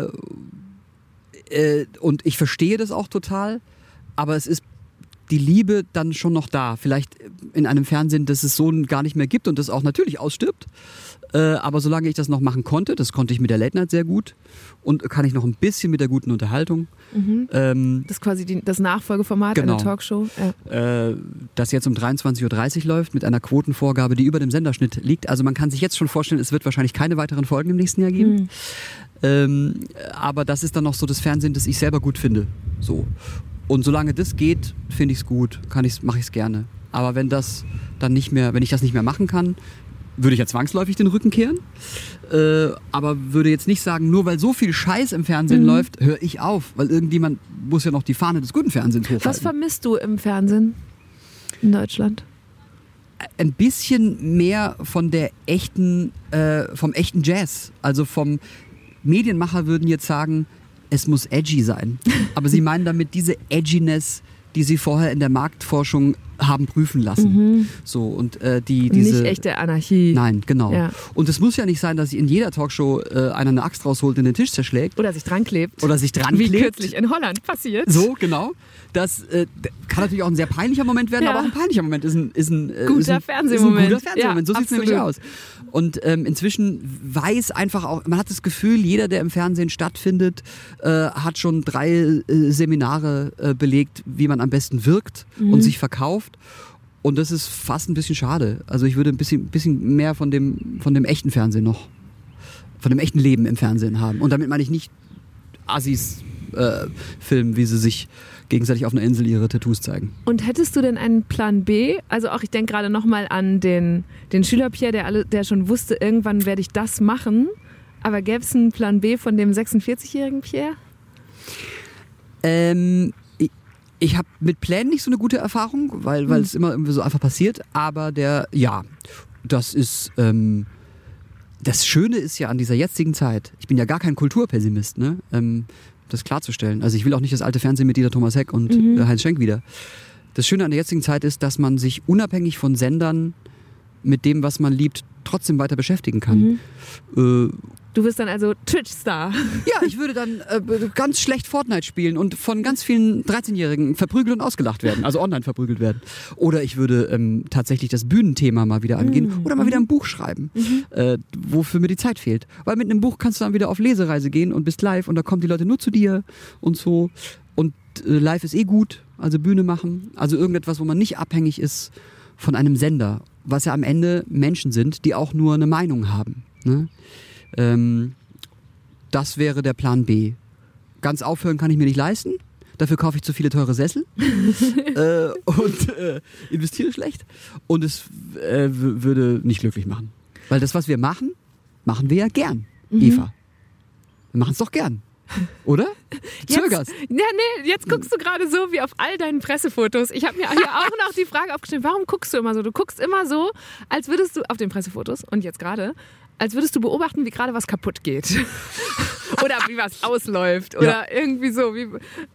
äh, und ich verstehe das auch total, aber es ist die Liebe dann schon noch da. Vielleicht in einem Fernsehen, das es so gar nicht mehr gibt und das auch natürlich ausstirbt. Äh, aber solange ich das noch machen konnte, das konnte ich mit der Late Night sehr gut und kann ich noch ein bisschen mit der guten Unterhaltung. Mhm. Ähm, Das ist quasi die, das Nachfolgeformat Genau. einer Talkshow. Ja. äh, das jetzt um dreiundzwanzig Uhr dreißig läuft mit einer Quotenvorgabe, die über dem Senderschnitt liegt. Also man kann sich jetzt schon vorstellen, es wird wahrscheinlich keine weiteren Folgen im nächsten Jahr geben. Mhm. Ähm, aber das ist dann noch so das Fernsehen, das ich selber gut finde. So. Und solange das geht, finde ich es gut, kann ich's, mache ich es gerne. Aber wenn das dann nicht mehr, wenn ich das nicht mehr machen kann, würde ich ja zwangsläufig den Rücken kehren. Äh, aber würde jetzt nicht sagen, nur weil so viel Scheiß im Fernsehen Mhm. läuft, höre ich auf. Weil irgendjemand muss ja noch die Fahne des guten Fernsehens hochhalten. Was vermisst du im Fernsehen in Deutschland? Ein bisschen mehr von der echten, äh, vom echten Jazz. Also vom Medienmacher würden jetzt sagen, es muss edgy sein. Aber sie meinen damit diese Edginess, die sie vorher in der Marktforschung haben prüfen lassen. Mhm. So, und äh, die, diese, nicht echte Anarchie. Nein, genau. Ja. Und es muss ja nicht sein, dass in jeder Talkshow äh, einer eine Axt rausholt und den Tisch zerschlägt. Oder sich dran klebt. Oder sich dran Wie klebt. kürzlich in Holland passiert. So, genau. Das äh, kann natürlich auch ein sehr peinlicher Moment werden, Ja. aber auch ein peinlicher Moment ist ein, ist ein, äh, Guter ist ein, Fernsehmoment. Ist ein guter Fernsehmoment. Ja, So sieht es nämlich aus. Und ähm, inzwischen weiß einfach auch, man hat das Gefühl, jeder, der im Fernsehen stattfindet, äh, hat schon drei äh, Seminare äh, belegt, wie man am besten wirkt mhm. und sich verkauft. Und das ist fast ein bisschen schade. Also ich würde ein bisschen, bisschen mehr von dem, von dem echten Fernsehen noch, von dem echten Leben im Fernsehen haben. Und damit meine ich nicht Assis äh, filmen, wie sie sich gegenseitig auf einer Insel ihre Tattoos zeigen. Und hättest du denn einen Plan B? Also auch, ich denke gerade nochmal an den, den Schüler Pierre, der, alle, der schon wusste, irgendwann werde ich das machen. Aber gäbe es einen Plan B von dem sechsundvierzigjährigen Pierre? Ähm, ich, ich habe mit Plänen nicht so eine gute Erfahrung, weil, weil hm. es immer irgendwie so einfach passiert. Aber der, ja, das ist... Ähm, das Schöne ist ja an dieser jetzigen Zeit, ich bin ja gar kein Kulturpessimist, ne? Ähm, das klarzustellen. Also ich will auch nicht das alte Fernsehmitglieder Thomas Heck und mhm. Heinz Schenk wieder. Das Schöne an der jetzigen Zeit ist, dass man sich unabhängig von Sendern mit dem, was man liebt, trotzdem weiter beschäftigen kann. Mhm. Äh, Du wirst dann also Twitch-Star. Ja, ich würde dann äh, ganz schlecht Fortnite spielen und von ganz vielen dreizehnjährigen verprügelt und ausgelacht werden, also online verprügelt werden. Oder ich würde ähm, tatsächlich das Bühnenthema mal wieder angehen mhm. oder mal wieder ein Buch schreiben, mhm. äh, wofür mir die Zeit fehlt. Weil mit einem Buch kannst du dann wieder auf Lesereise gehen und bist live und da kommen die Leute nur zu dir und so. Und äh, live ist eh gut, also Bühne machen, also irgendetwas, wo man nicht abhängig ist von einem Sender, was ja am Ende Menschen sind, die auch nur eine Meinung haben, ne? Ähm, das wäre der Plan B. Ganz aufhören kann ich mir nicht leisten. Dafür kaufe ich zu viele teure Sessel äh, und äh, investiere schlecht. Und es äh, w- würde nicht glücklich machen. Weil das, was wir machen, machen wir ja gern, mhm. Eva. Wir machen es doch gern. Oder? Du zögerst. Ja, nee, jetzt guckst du gerade so wie auf all deinen Pressefotos. Ich habe mir hier auch noch die Frage aufgestellt, warum guckst du immer so? Du guckst immer so, als würdest du, auf den Pressefotos und jetzt gerade, als würdest du beobachten, wie gerade was kaputt geht. Oder wie was ausläuft. Oder ja. irgendwie so. Wie,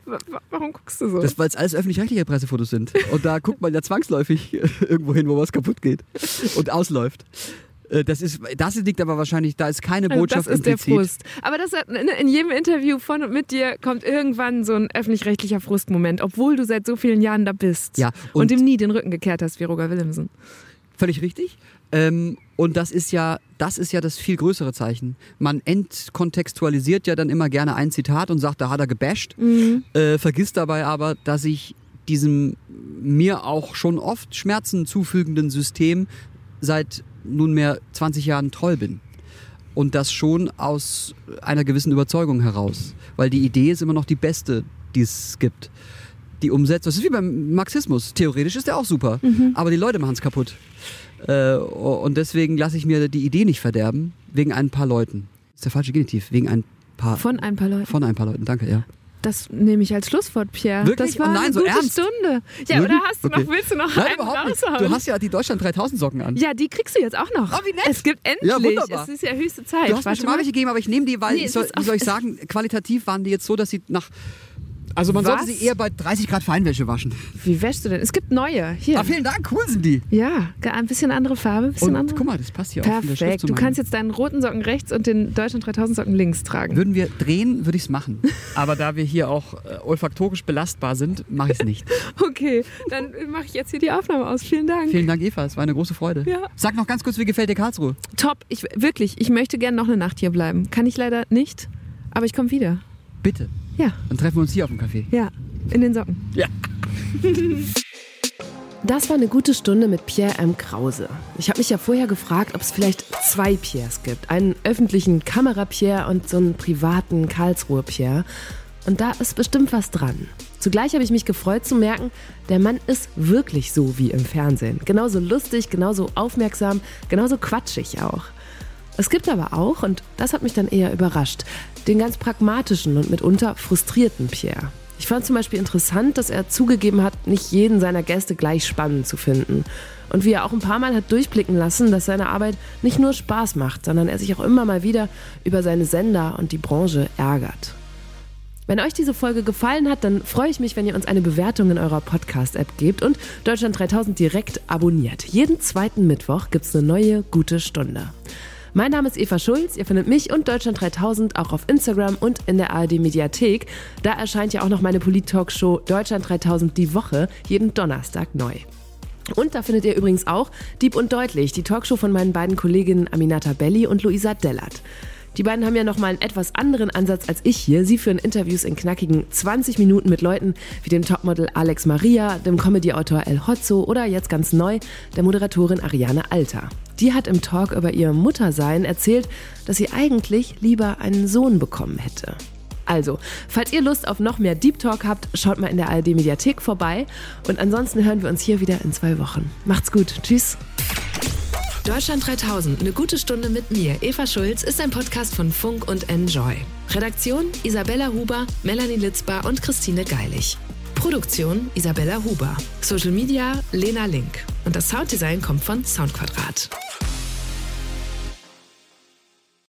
warum guckst du so? Das, weil es alles öffentlich-rechtliche Pressefotos sind. Und da guckt man ja zwangsläufig irgendwo hin, wo was kaputt geht und ausläuft. Das, ist, das liegt aber wahrscheinlich, da ist keine Botschaft also das ist implizit. Der Frust. Aber das hat, in jedem Interview von und mit dir kommt irgendwann so ein öffentlich-rechtlicher Frustmoment, obwohl du seit so vielen Jahren da bist ja, und, und ihm nie den Rücken gekehrt hast wie Roger Willemsen. Völlig richtig. Ähm, und das ist ja, das ist ja das viel größere Zeichen. Man entkontextualisiert ja dann immer gerne ein Zitat und sagt, da hat er gebasht, mhm. äh, vergisst dabei aber, dass ich diesem mir auch schon oft Schmerzen zufügenden System seit nunmehr zwanzig Jahren treu bin. Und das schon aus einer gewissen Überzeugung heraus. Weil die Idee ist immer noch die beste, die es gibt. Die Umsetzung, das ist wie beim Marxismus. Theoretisch ist der auch super, mhm. aber die Leute machen es kaputt. Äh, und deswegen lasse ich mir die Idee nicht verderben, wegen ein paar Leuten. Das ist der falsche Genitiv, wegen ein paar... Von ein paar Leuten. Von ein paar Leuten, danke, ja. Das nehme ich als Schlusswort, Pierre. Wirklich? Das war oh nein, eine so gute ernst? Stunde. Ja, Wirklich? oder hast du okay. noch, willst du noch nein, einen überhaupt raushauen? nicht. Du hast ja die Deutschland dreitausend Socken an. Ja, die kriegst du jetzt auch noch. Oh, wie nett. Es gibt endlich. Ja, wunderbar. Es ist ja höchste Zeit. Du hast mir schon mal welche gegeben, aber ich nehme die, weil, nee, ich soll, wie soll ich sagen, qualitativ waren die jetzt so, dass sie nach... Also man Was? sollte sie eher bei dreißig Grad Feinwäsche waschen. Wie wäschst du denn? Es gibt neue. Hier. Ah, vielen Dank, cool sind die. Ja, ein bisschen andere Farbe, ein bisschen und andere. Guck mal, das passt hier auch. Perfekt. Du kannst jetzt deinen roten Socken rechts und den Deutschland dreitausend Socken links tragen. Würden wir drehen, würde ich es machen. Aber da wir hier auch äh, olfaktorisch belastbar sind, mache ich es nicht. Okay, dann mache ich jetzt hier die Aufnahme aus. Vielen Dank. Vielen Dank, Eva. Es war eine große Freude. Ja. Sag noch ganz kurz, wie gefällt dir Karlsruhe? Top. Ich, wirklich, ich möchte gerne noch eine Nacht hier bleiben. Kann ich leider nicht, aber ich komme wieder. Bitte. Ja. Dann treffen wir uns hier auf dem Café. Ja, in den Socken. Ja. Das war eine gute Stunde mit Pierre M. Krause. Ich habe mich ja vorher gefragt, ob es vielleicht zwei Pierres gibt. Einen öffentlichen Kamera-Pierre und so einen privaten Karlsruhe-Pierre. Und da ist bestimmt was dran. Zugleich habe ich mich gefreut zu merken, der Mann ist wirklich so wie im Fernsehen. Genauso lustig, genauso aufmerksam, genauso quatschig auch. Es gibt aber auch, und das hat mich dann eher überrascht, den ganz pragmatischen und mitunter frustrierten Pierre. Ich fand zum Beispiel interessant, dass er zugegeben hat, nicht jeden seiner Gäste gleich spannend zu finden. Und wie er auch ein paar Mal hat durchblicken lassen, dass seine Arbeit nicht nur Spaß macht, sondern er sich auch immer mal wieder über seine Sender und die Branche ärgert. Wenn euch diese Folge gefallen hat, dann freue ich mich, wenn ihr uns eine Bewertung in eurer Podcast-App gebt und Deutschland dreitausend direkt abonniert. Jeden zweiten Mittwoch gibt es eine neue gute Stunde. Mein Name ist Eva Schulz, ihr findet mich und Deutschland dreitausend auch auf Instagram und in der A R D-Mediathek. Da erscheint ja auch noch meine Polit-Talkshow Deutschland dreitausend die Woche, jeden Donnerstag neu. Und da findet ihr übrigens auch Dieb und Deutlich, die Talkshow von meinen beiden Kolleginnen Aminata Belli und Luisa Dellert. Die beiden haben ja nochmal einen etwas anderen Ansatz als ich hier. Sie führen Interviews in knackigen zwanzig Minuten mit Leuten wie dem Topmodel Alex Maria, dem Comedy-Autor El Hotzo oder jetzt ganz neu der Moderatorin Ariane Alter. Die hat im Talk über ihr Muttersein erzählt, dass sie eigentlich lieber einen Sohn bekommen hätte. Also, falls ihr Lust auf noch mehr Deep Talk habt, schaut mal in der A R D-Mediathek vorbei. Und ansonsten hören wir uns hier wieder in zwei Wochen. Macht's gut. Tschüss. Deutschland dreitausend, eine gute Stunde mit mir, Eva Schulz, ist ein Podcast von Funk und Enjoy. Redaktion Isabella Huber, Melanie Litzbar und Christine Geilig. Produktion Isabella Huber. Social Media Lena Link. Und das Sounddesign kommt von Soundquadrat.